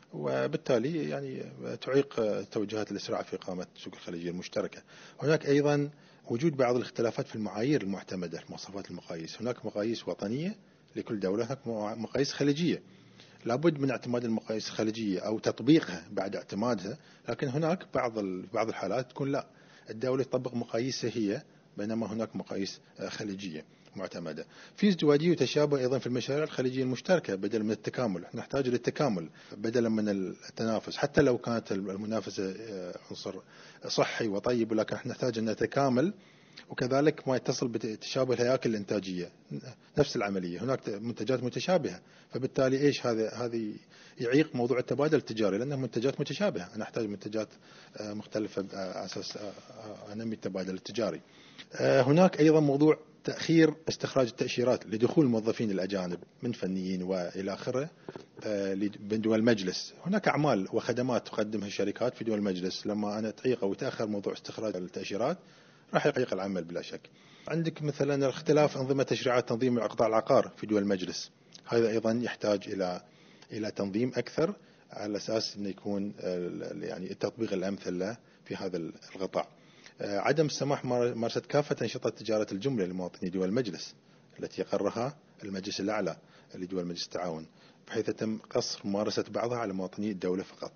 وبالتالي تعيق توجهات الإسراع في إقامة السوق الخليجية المشتركة. هناك أيضا وجود بعض الاختلافات في المعايير المعتمدة، مواصفات المقاييس. هناك مقاييس وطنية لكل دولة، هناك مقاييس خليجية، لابد من اعتماد المقاييس الخليجية أو تطبيقها بعد اعتمادها، لكن هناك بعض الحالات تكون لا، الدولة تطبق مقاييسها هي بينما هناك مقاييس خليجية معتمدة. في ازدواجية وتشابه أيضا في المشاريع الخليجية المشتركة، بدل من التكامل نحتاج للتكامل بدلا من التنافس، حتى لو كانت المنافسة عنصر صحي وطيب، ولكن نحتاج أن نتكامل. وكذلك ما يتصل بتشابه الهياكل الإنتاجية، نفس العملية هناك منتجات متشابهة، فبالتالي إيش هذه يعيق موضوع التبادل التجاري لأنها منتجات متشابهة. أنا أحتاج منتجات مختلفة على أساس أنمي التبادل التجاري. هناك أيضا موضوع تأخير استخراج التأشيرات لدخول الموظفين الأجانب من فنيين وإلى آخره من دول المجلس. هناك أعمال وخدمات تقدمها الشركات في دول المجلس، لما أنا تعيق أو تأخر موضوع استخراج التأشيرات راح يعيق العمل بلا شك. عندك مثلا اختلاف أنظمة تشريعات تنظيم القطاع العقار في دول المجلس، هذا أيضا يحتاج إلى تنظيم أكثر على أساس أن يكون التطبيق الأمثل له في هذا القطاع. عدم السماح ممارسة كافة أنشطة تجارة الجملة لمواطني دول المجلس التي يقرها المجلس الأعلى لدول مجلس التعاون، بحيث يتم قصر ممارسة بعضها على مواطني الدولة فقط.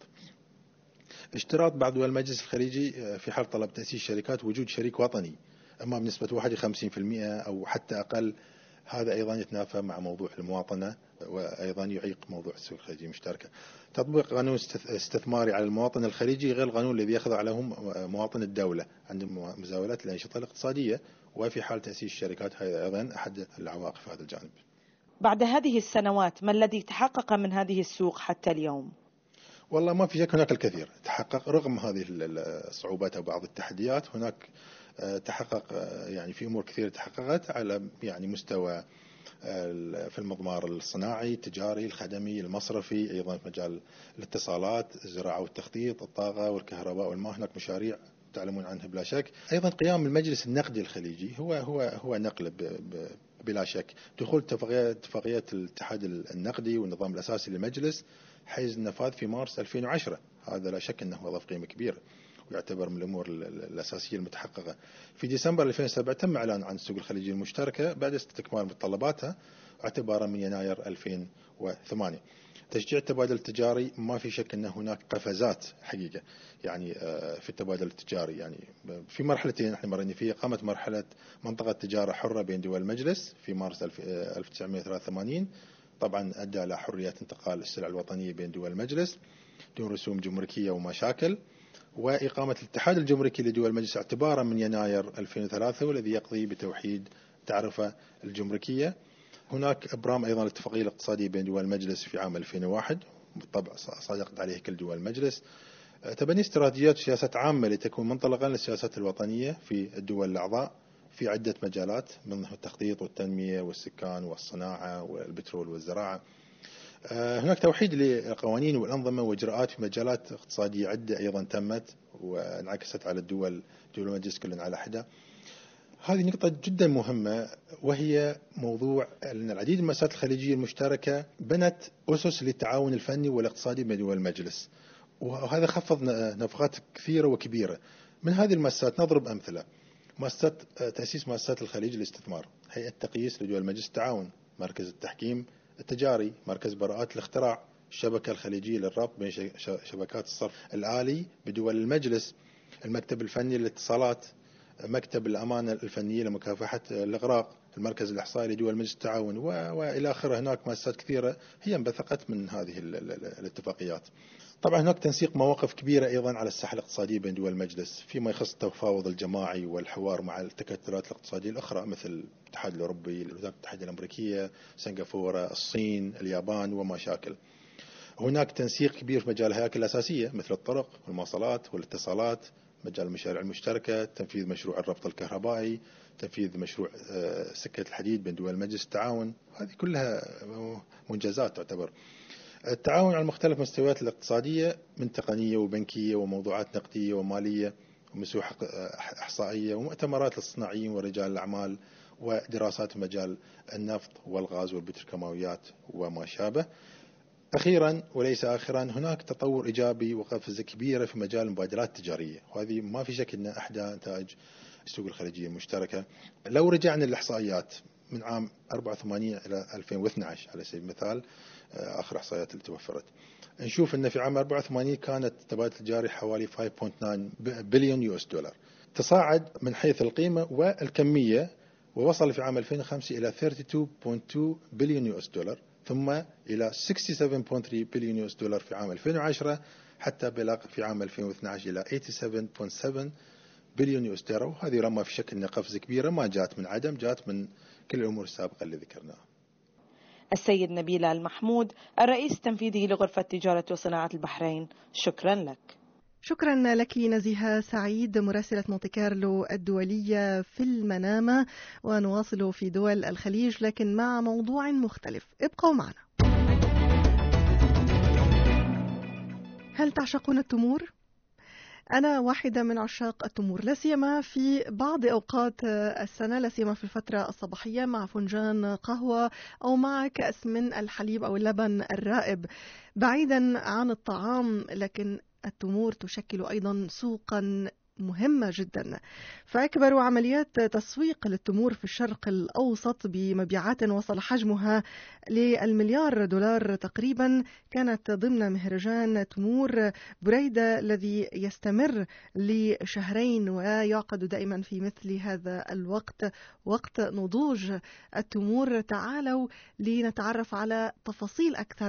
اشتراط بعض دول المجلس الخليجي في حال طلب تأسيس شركات وجود شريك وطني، أما بنسبة 51% أو حتى أقل هذا أيضا يتنافى مع موضوع المواطنة، وأيضا يعيق موضوع السوق الخليجية المشتركة. تطبيق قانون استثماري على المواطن الخليجي غير القانون الذي يخضع له مواطن الدولة عند مزاولة الأنشطة الاقتصادية، وفي حال تأسيس الشركات هذا أيضا أحد العوائق في هذا الجانب. بعد هذه السنوات ما الذي تحقق من هذه السوق حتى اليوم؟ والله ما في شك هناك الكثير تحقق رغم هذه الصعوبات وبعض التحديات. هناك تحقق يعني في أمور كثيرة تحققت على يعني مستوى في المضمار الصناعي، التجاري، الخدمي، المصرفي، أيضا في مجال الاتصالات، الزراعة والتخطيط، الطاقة والكهرباء والماء. هناك مشاريع تعلمون عنها بلا شك. أيضا قيام المجلس النقدي الخليجي هو نقل بلا شك. دخول اتفاقية الاتحاد النقدي والنظام الأساسي للمجلس حيز النفاذ في مارس 2010، هذا لا شك أنه أضاف قيمة كبيرة ويعتبر من الأمور الأساسية المتحققة. في ديسمبر 2007 تم إعلان عن السوق الخليجية المشتركة بعد استكمال متطلباتها اعتبارا من يناير 2008. تشجيع التبادل التجاري ما في شك أن هناك قفزات حقيقة يعني في التبادل التجاري. يعني في مرحلتين احنا مرينا فيها. قامت مرحلة منطقة تجارة حرة بين دول المجلس في مارس 1983، طبعا أدى إلى حرية انتقال السلع الوطنية بين دول المجلس دون رسوم جمركية ومشاكل، وإقامة الاتحاد الجمركي لدول المجلس اعتبارا من يناير 2003 والذي يقضي بتوحيد التعرفة الجمركية. هناك إبرام أيضا الاتفاقية الاقتصادية بين دول المجلس في عام 2001 بالطبع صادقت عليه كل دول المجلس. تبني استراتيجيات وسياسات عامة لتكون منطلقا للسياسات الوطنية في الدول الأعضاء في عدة مجالات منها التخطيط والتنمية والسكان والصناعة والبترول والزراعة. هناك توحيد للقوانين والأنظمة وإجراءات في مجالات اقتصادية عدة أيضا تمت وانعكست على دول المجلس كلها على حدة. هذه نقطة جدا مهمة، وهي موضوع أن العديد من المؤسسات الخليجية المشتركة بنت أسس للتعاون الفني والاقتصادي بين دول المجلس، وهذا خفض نفقات كثيرة وكبيرة. من هذه المؤسسات نضرب أمثلة: تأسيس مؤسسات الخليج للاستثمار، هيئة تقييس لدول المجلس التعاون، مركز التحكيم التجاري، مركز براءات الاختراع، الشبكة الخليجية للربط بين شبكات الصرف الآلي بدول المجلس، المكتب الفني للاتصالات، مكتب الأمانة الفنية لمكافحة الإغراق، المركز الإحصائي لدول المجلس التعاون وإلى آخره. هناك مؤسسات كثيرة هي انبثقت من هذه الاتفاقيات. طبعا هناك تنسيق مواقف كبيرة أيضا على الساحة الاقتصادية بين دول المجلس فيما يخص التفاوض الجماعي والحوار مع التكتلات الاقتصادية الأخرى مثل الاتحاد الأوروبي، الولايات المتحدة الأمريكية، سنغافورة، الصين، اليابان ومشاكل. هناك تنسيق كبير في مجال الهياكل الأساسية مثل الطرق والمواصلات والاتصالات، مجال المشاريع المشتركة، تنفيذ مشروع الربط الكهربائي، تنفيذ مشروع سكة الحديد بين دول المجلس التعاون. هذه كلها منجزات تعتبر. التعاون على مختلف مستويات الاقتصادية من تقنية وبنكية وموضوعات نقدية ومالية ومسوح إحصائية ومؤتمرات للصناعيين ورجال الأعمال ودراسات في مجال النفط والغاز والبتروكيماويات وما شابه. أخيرا وليس آخرا، هناك تطور إيجابي وقفزة كبيرة في مجال المبادلات التجارية، وهذه ما في شك أنها أحدى نتائج السوق الخليجية المشتركة. لو رجعنا للإحصائيات من عام 84 إلى 2012 على سبيل المثال، آخر إحصائيات اللي توفرت، نشوف أن في عام 84 كانت التبادل التجاري حوالي 5.9 بليون يو اس دولار، تصاعد من حيث القيمة والكمية ووصل في عام 2005 إلى 32.2 بليون يو اس دولار، ثم إلى 67.3 بليون يو اس دولار في عام 2010، حتى بلغ في عام 2012 إلى 87.7 بليون يو اس دولار. وهذه رغم في شك أنها قفزة كبيرة ما جاءت من عدم، جاءت من كل الأمور السابقة اللي ذكرناها. السيد نبيل المحمود، الرئيس التنفيذي لغرفة تجارة وصناعة البحرين، شكرا لك. شكرا لك نزيهة سعيد مراسلة مونتي كارلو الدولية في المنامة. ونواصل في دول الخليج لكن مع موضوع مختلف، ابقوا معنا. هل تعشقون التمور؟ أنا واحدة من عشاق التمور، لا سيما في بعض أوقات السنة، لا سيما في الفترة الصباحية مع فنجان قهوة أو مع كأس من الحليب أو اللبن الرائب. بعيدا عن الطعام، لكن التمور تشكل أيضا سوقا مهمة جدا. فأكبر عمليات تسويق للتمور في الشرق الأوسط بمبيعات وصل حجمها للمليار دولار تقريبا كانت ضمن مهرجان تمور بريدة الذي يستمر لشهرين ويعقد دائما في مثل هذا الوقت، وقت نضوج التمور. تعالوا لنتعرف على تفاصيل أكثر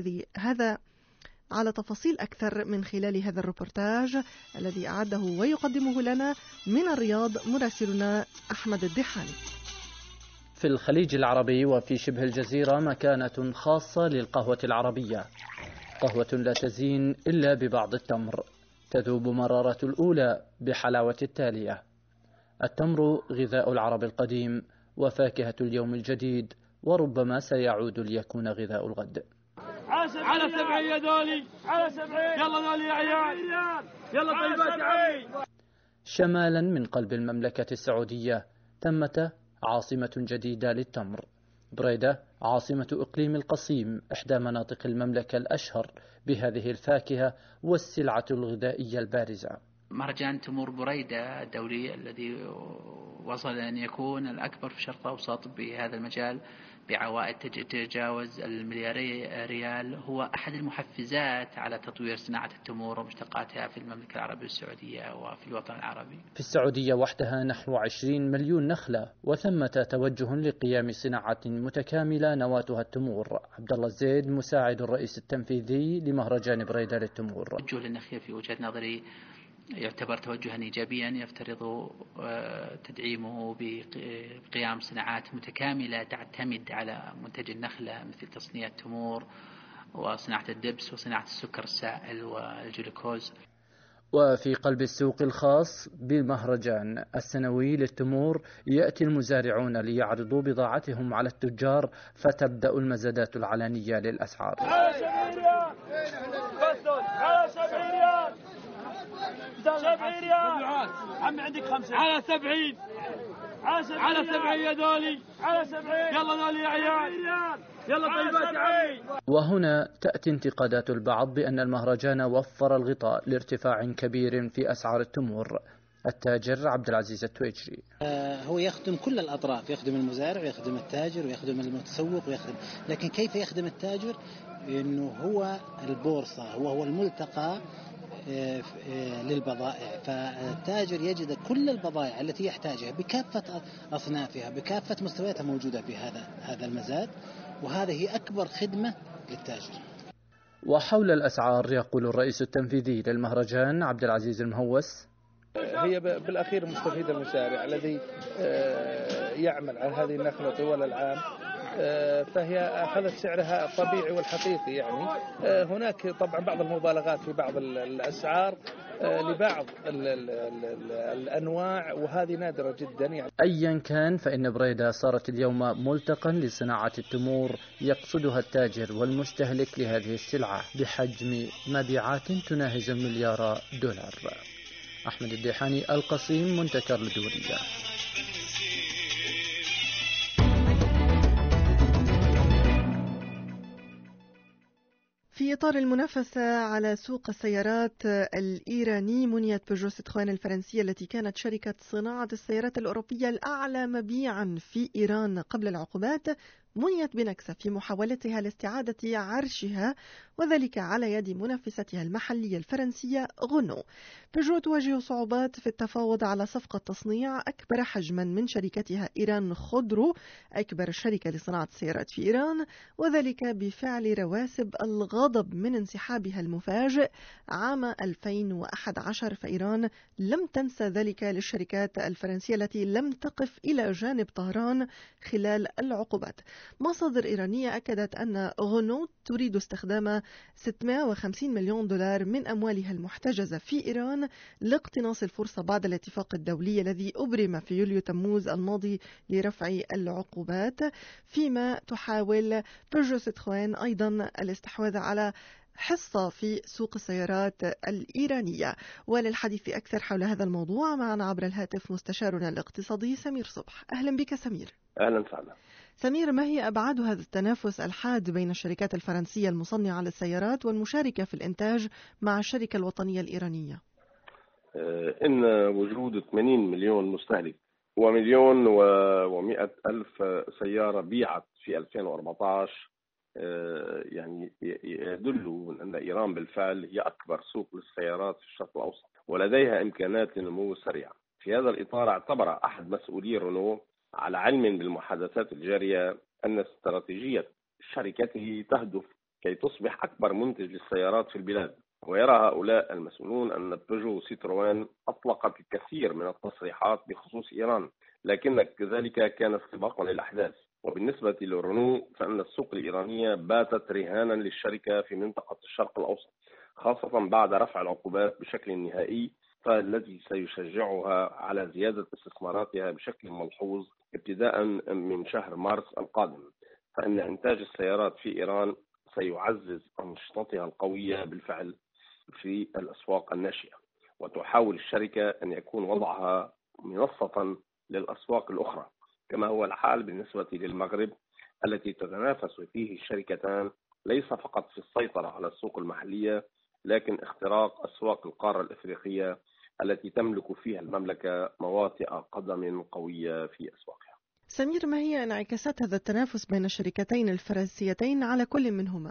من خلال هذا الروبورتاج الذي أعده ويقدمه لنا من الرياض مراسلنا أحمد الدحاني. في الخليج العربي وفي شبه الجزيرة مكانة خاصة للقهوة العربية، قهوة لا تزين إلا ببعض التمر، تذوب مرارة الأولى بحلاوة التالية. التمر غذاء العرب القديم وفاكهة اليوم الجديد، وربما سيعود ليكون غذاء الغد. على 70 يا دولي، على 70 يلا دولي يا عيال، يلا طيبات يا عمي. شمالا من قلب المملكة السعودية تمت عاصمة جديدة للتمر، بريدة، عاصمة إقليم القصيم، إحدى مناطق المملكة الأشهر بهذه الفاكهة والسلعة الغذائية البارزة. مهرجان تمور بريدة الدولي الذي وصل أن يكون الأكبر في الشرق الأوسط بهذا المجال بعوائد تتجاوز الملياري ريال، هو أحد المحفزات على تطوير صناعة التمور ومشتقاتها في المملكة العربية السعودية وفي الوطن العربي. في السعودية وحدها نحو 20 مليون نخلة، وثمة توجه لقيام صناعة متكاملة نواتها التمور. عبد الله الزيد مساعد الرئيس التنفيذي لمهرجان بريدة للتمور. توجه للنخيل في وجهة نظري يعتبر توجها إيجابيا يفترض تدعيمه بقيام صناعات متكاملة تعتمد على منتج النخلة مثل تصنيع التمور وصناعة الدبس وصناعة السكر السائل والجلوكوز. وفي قلب السوق الخاص بالمهرجان السنوي للتمور يأتي المزارعون ليعرضوا بضاعتهم على التجار، فتبدأ المزادات العلنية للأسعار. على 70 ريال على 70 ريال 70 ريال عمي عندك 50 على 70 على 70 يا دولي، على 70 يلا دولي يا عيال، يلا طيبات يا عمي. وهنا تأتي انتقادات البعض بأن المهرجان وفر الغطاء لارتفاع كبير في أسعار التمور. التاجر عبد العزيز التويجري: هو يخدم كل الأطراف، يخدم المزارع ويخدم التاجر ويخدم المتسوق لكن كيف يخدم التاجر؟ إنه هو البورصة، هو الملتقى للبضائع، فالتاجر يجد كل البضائع التي يحتاجها بكافة أصنافها بكافة مستوياتها موجودة في هذا المزاد، وهذا هي أكبر خدمة للتاجر. وحول الأسعار يقول الرئيس التنفيذي للمهرجان عبد العزيز المهوس: هي بالأخير مستفيد المزارع الذي يعمل على هذه النخلة طوال العام، فهي أخذت سعرها الطبيعي والحقيقي. يعني هناك طبعا بعض المبالغات في بعض الأسعار لبعض الأنواع، وهذه نادرة جدا. يعني أيا كان فإن بريدة صارت اليوم ملتقا لصناعة التمور يقصدها التاجر والمستهلك لهذه السلعة بحجم مبيعات تناهز $1,000,000,000. أحمد الدحاني، القصيم، مونte كارلو الدولية. في إطار المنافسة على سوق السيارات الإيراني، منيت بيجو سيتروين الفرنسية التي كانت شركة صناعة السيارات الأوروبية الأعلى مبيعا في إيران قبل العقوبات، منيت بنكسة في محاولتها لاستعادة عرشها، وذلك على يد منافستها المحلية الفرنسية غونو. بيجو تواجه صعوبات في التفاوض على صفقة تصنيع أكبر حجما من شركتها إيران خودرو، أكبر شركة لصناعة السيارات في إيران، وذلك بفعل رواسب الغضب من انسحابها المفاجئ عام 2011. فإيران لم تنسى ذلك للشركات الفرنسية التي لم تقف إلى جانب طهران خلال العقوبات. مصادر إيرانية أكدت أن غونو تريد استخدام $650 مليون من أموالها المحتجزة في إيران لاقتناص الفرصة بعد الاتفاق الدولي الذي أبرم في يوليو تموز الماضي لرفع العقوبات، فيما تحاول بيجو سيتروين أيضا الاستحواذ على حصة في سوق السيارات الإيرانية. وللحديث أكثر حول هذا الموضوع معنا عبر الهاتف مستشارنا الاقتصادي سمير صبح. أهلا بك سمير. أهلا وسهلا. سمير، ما هي أبعاد هذا التنافس الحاد بين الشركات الفرنسية المصنعة للسيارات والمشاركة في الإنتاج مع الشركة الوطنية الإيرانية؟ إن وجود 80 مليون مستهلك ومليون و100 ألف سيارة بيعت في 2014 يعني يدل أن إيران بالفعل هي أكبر سوق للسيارات في الشرق الأوسط ولديها إمكانات نمو سريعة. في هذا الإطار اعتبر أحد مسؤولي رونو على علم بالمحادثات الجارية أن استراتيجية شركته تهدف كي تصبح أكبر منتج للسيارات في البلاد، ويرى هؤلاء المسؤولون أن بيجو سيتروين أطلقت الكثير من التصريحات بخصوص إيران، لكن ذلك كان استباقا للأحداث. وبالنسبة لرونو فإن السوق الإيرانية باتت رهانا للشركة في منطقة الشرق الأوسط، خاصة بعد رفع العقوبات بشكل نهائي، فالذي سيشجعها على زيادة استثماراتها بشكل ملحوظ ابتداء من شهر مارس القادم. فإن إنتاج السيارات في إيران سيعزز أنشطتها القوية بالفعل في الأسواق الناشئة، وتحاول الشركة أن يكون وضعها منصة للأسواق الأخرى، كما هو الحال بالنسبة للمغرب التي تتنافس فيه الشركتان ليس فقط في السيطرة على السوق المحلية لكن اختراق أسواق القارة الإفريقية التي تملك فيها المملكة مواطئ قدم قوية في أسواقها. سمير، ما هي انعكاسات هذا التنافس بين الشركتين الفرنسيتين على كل منهما؟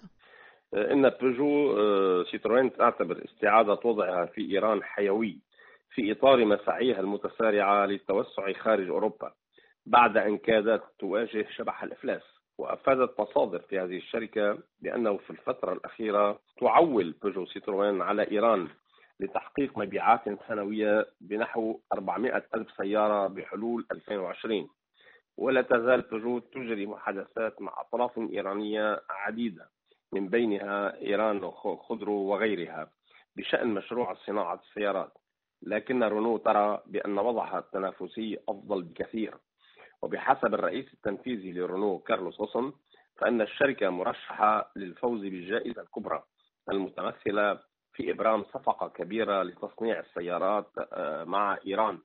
إن بيجو سيتروين تعتبر استعادة وضعها في إيران حيوي في إطار مساعيها المتسارعة للتوسع خارج أوروبا بعد أن كادت تواجه شبح الإفلاس. وأفادت مصادر في هذه الشركة بأنه في الفترة الأخيرة تعول بيجو سيتروين على إيران لتحقيق مبيعات سنوية بنحو 400 ألف سيارة بحلول 2020. ولا تزال بيجو تجري محادثات مع أطراف إيرانية عديدة من بينها إيران خضرو وغيرها بشأن مشروع صناعة السيارات، لكن رونو ترى بأن وضعها التنافسي أفضل بكثير. وبحسب الرئيس التنفيذي لرونو كارلوس غوسن فإن الشركة مرشحة للفوز بالجائزة الكبرى المتمثلة في إبرام صفقة كبيرة لتصنيع السيارات مع إيران.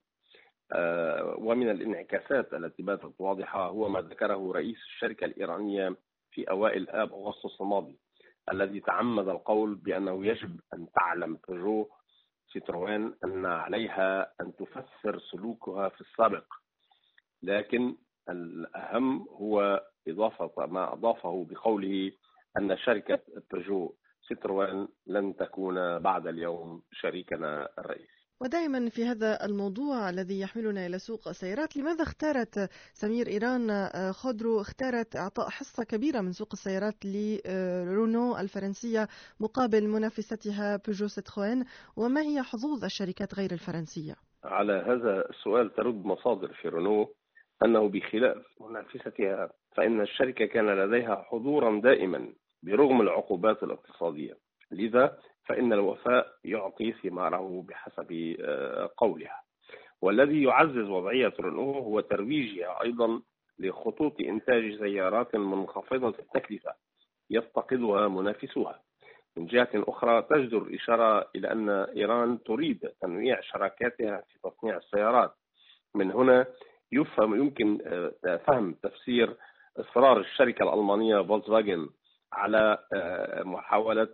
ومن الانعكاسات التي باتت واضحة هو ما ذكره رئيس الشركة الإيرانية في أوائل آب أغسطس الماضي، الذي تعمد القول بأنه يجب أن تعلم بيجو سيتروين أن عليها أن تفسر سلوكها في السابق، لكن الأهم هو إضافة ما أضافه بقوله أن شركة بيجو سيتروين لن تكون بعد اليوم شريكنا الرئيسي. ودائما في هذا الموضوع الذي يحملنا إلى سوق السيارات، لماذا اختارت سمير إيران خضرو اختارت إعطاء حصة كبيرة من سوق السيارات لرونو الفرنسية مقابل منافستها بيجو سيتروين، وما هي حظوظ الشركات غير الفرنسية؟ على هذا السؤال ترد مصادر في رونو أنه بخلاف منافستها فإن الشركة كان لديها حضورا دائما برغم العقوبات الاقتصادية، لذا فإن الوفاء يعطي ثماره بحسب قولها. والذي يعزز وضعية رونو هو ترويجها أيضا لخطوط إنتاج سيارات منخفضة التكلفة يفتقدها منافسوها. من جهة أخرى تجدر الإشارة إلى أن إيران تريد تنويع شراكاتها في تصنيع السيارات. من هنا يمكن فهم تفسير إصرار الشركة الألمانية فولكسواجن على محاولة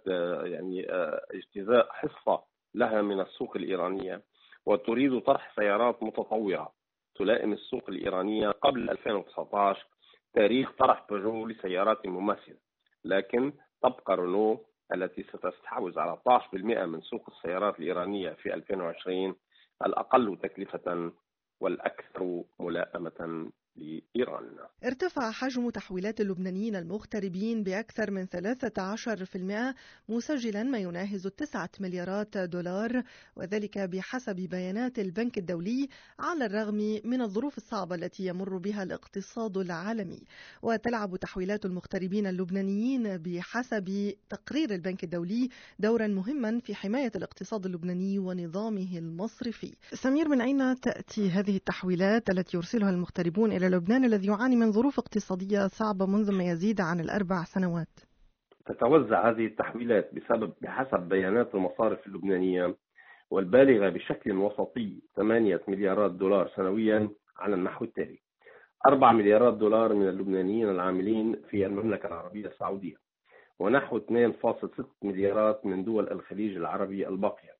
اجتزاء حصة لها من السوق الإيرانية، وتريد طرح سيارات متطورة تلائم السوق الإيرانية قبل 2019 تاريخ طرح بيجو لسيارات مماثلة. لكن تبقى رونو التي ستستحوذ على 12% من سوق السيارات الإيرانية في 2020 الأقل تكلفة والأكثر ملائمة لإيران. ارتفع حجم تحويلات اللبنانيين المغتربين بأكثر من 13%، مسجلا ما يناهز 9 مليارات دولار، وذلك بحسب بيانات البنك الدولي، على الرغم من الظروف الصعبة التي يمر بها الاقتصاد العالمي. وتلعب تحويلات المغتربين اللبنانيين بحسب تقرير البنك الدولي دورا مهما في حماية الاقتصاد اللبناني ونظامه المصرفي. سمير، من أين تأتي هذه التحويلات التي يرسلها المغتربون إلى لبنان الذي يعاني من ظروف اقتصادية صعبة منذ ما يزيد عن 4 سنوات؟ تتوزع هذه التحويلات بحسب بيانات المصارف اللبنانية والبالغة بشكل وسطي 8 مليارات دولار سنويا على النحو التالي: 4 مليارات دولار من اللبنانيين العاملين في المملكة العربية السعودية، ونحو 2.6 مليارات من دول الخليج العربي الباقية،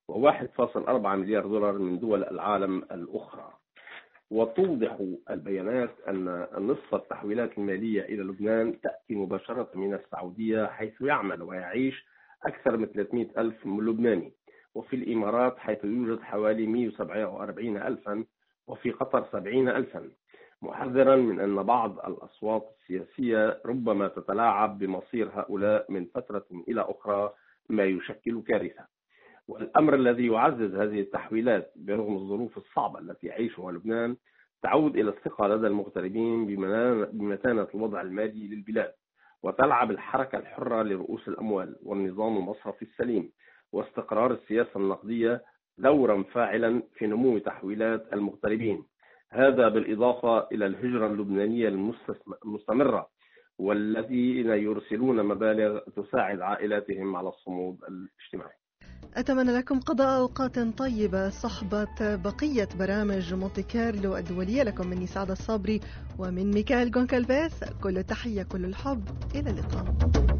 و1.4 مليار دولار من دول العالم الأخرى. وتوضح البيانات أن نصف التحويلات المالية إلى لبنان تأتي مباشرة من السعودية، حيث يعمل ويعيش أكثر من 300 ألف لبناني، وفي الإمارات حيث يوجد حوالي 147 ألفا، وفي قطر 70 ألفا، محذرا من أن بعض الأصوات السياسية ربما تتلاعب بمصير هؤلاء من فترة إلى أخرى، ما يشكل كارثة. والأمر الذي يعزز هذه التحويلات برغم الظروف الصعبة التي يعيشها لبنان تعود إلى الثقة لدى المغتربين بمتانة الوضع المالي للبلاد، وتلعب الحركة الحرة لرؤوس الأموال والنظام المصرفي السليم واستقرار السياسة النقدية دورا فاعلا في نمو تحويلات المغتربين. هذا بالإضافة إلى الهجرة اللبنانية المستمرة والذين يرسلون مبالغ تساعد عائلاتهم على الصمود الاجتماعي. أتمنى لكم قضاء أوقات طيبة صحبة بقية برامج مونتي كارلو الدولية. لكم مني سعادة الصابري ومن ميكائيل غونكالفيس كل التحية كل الحب، إلى اللقاء.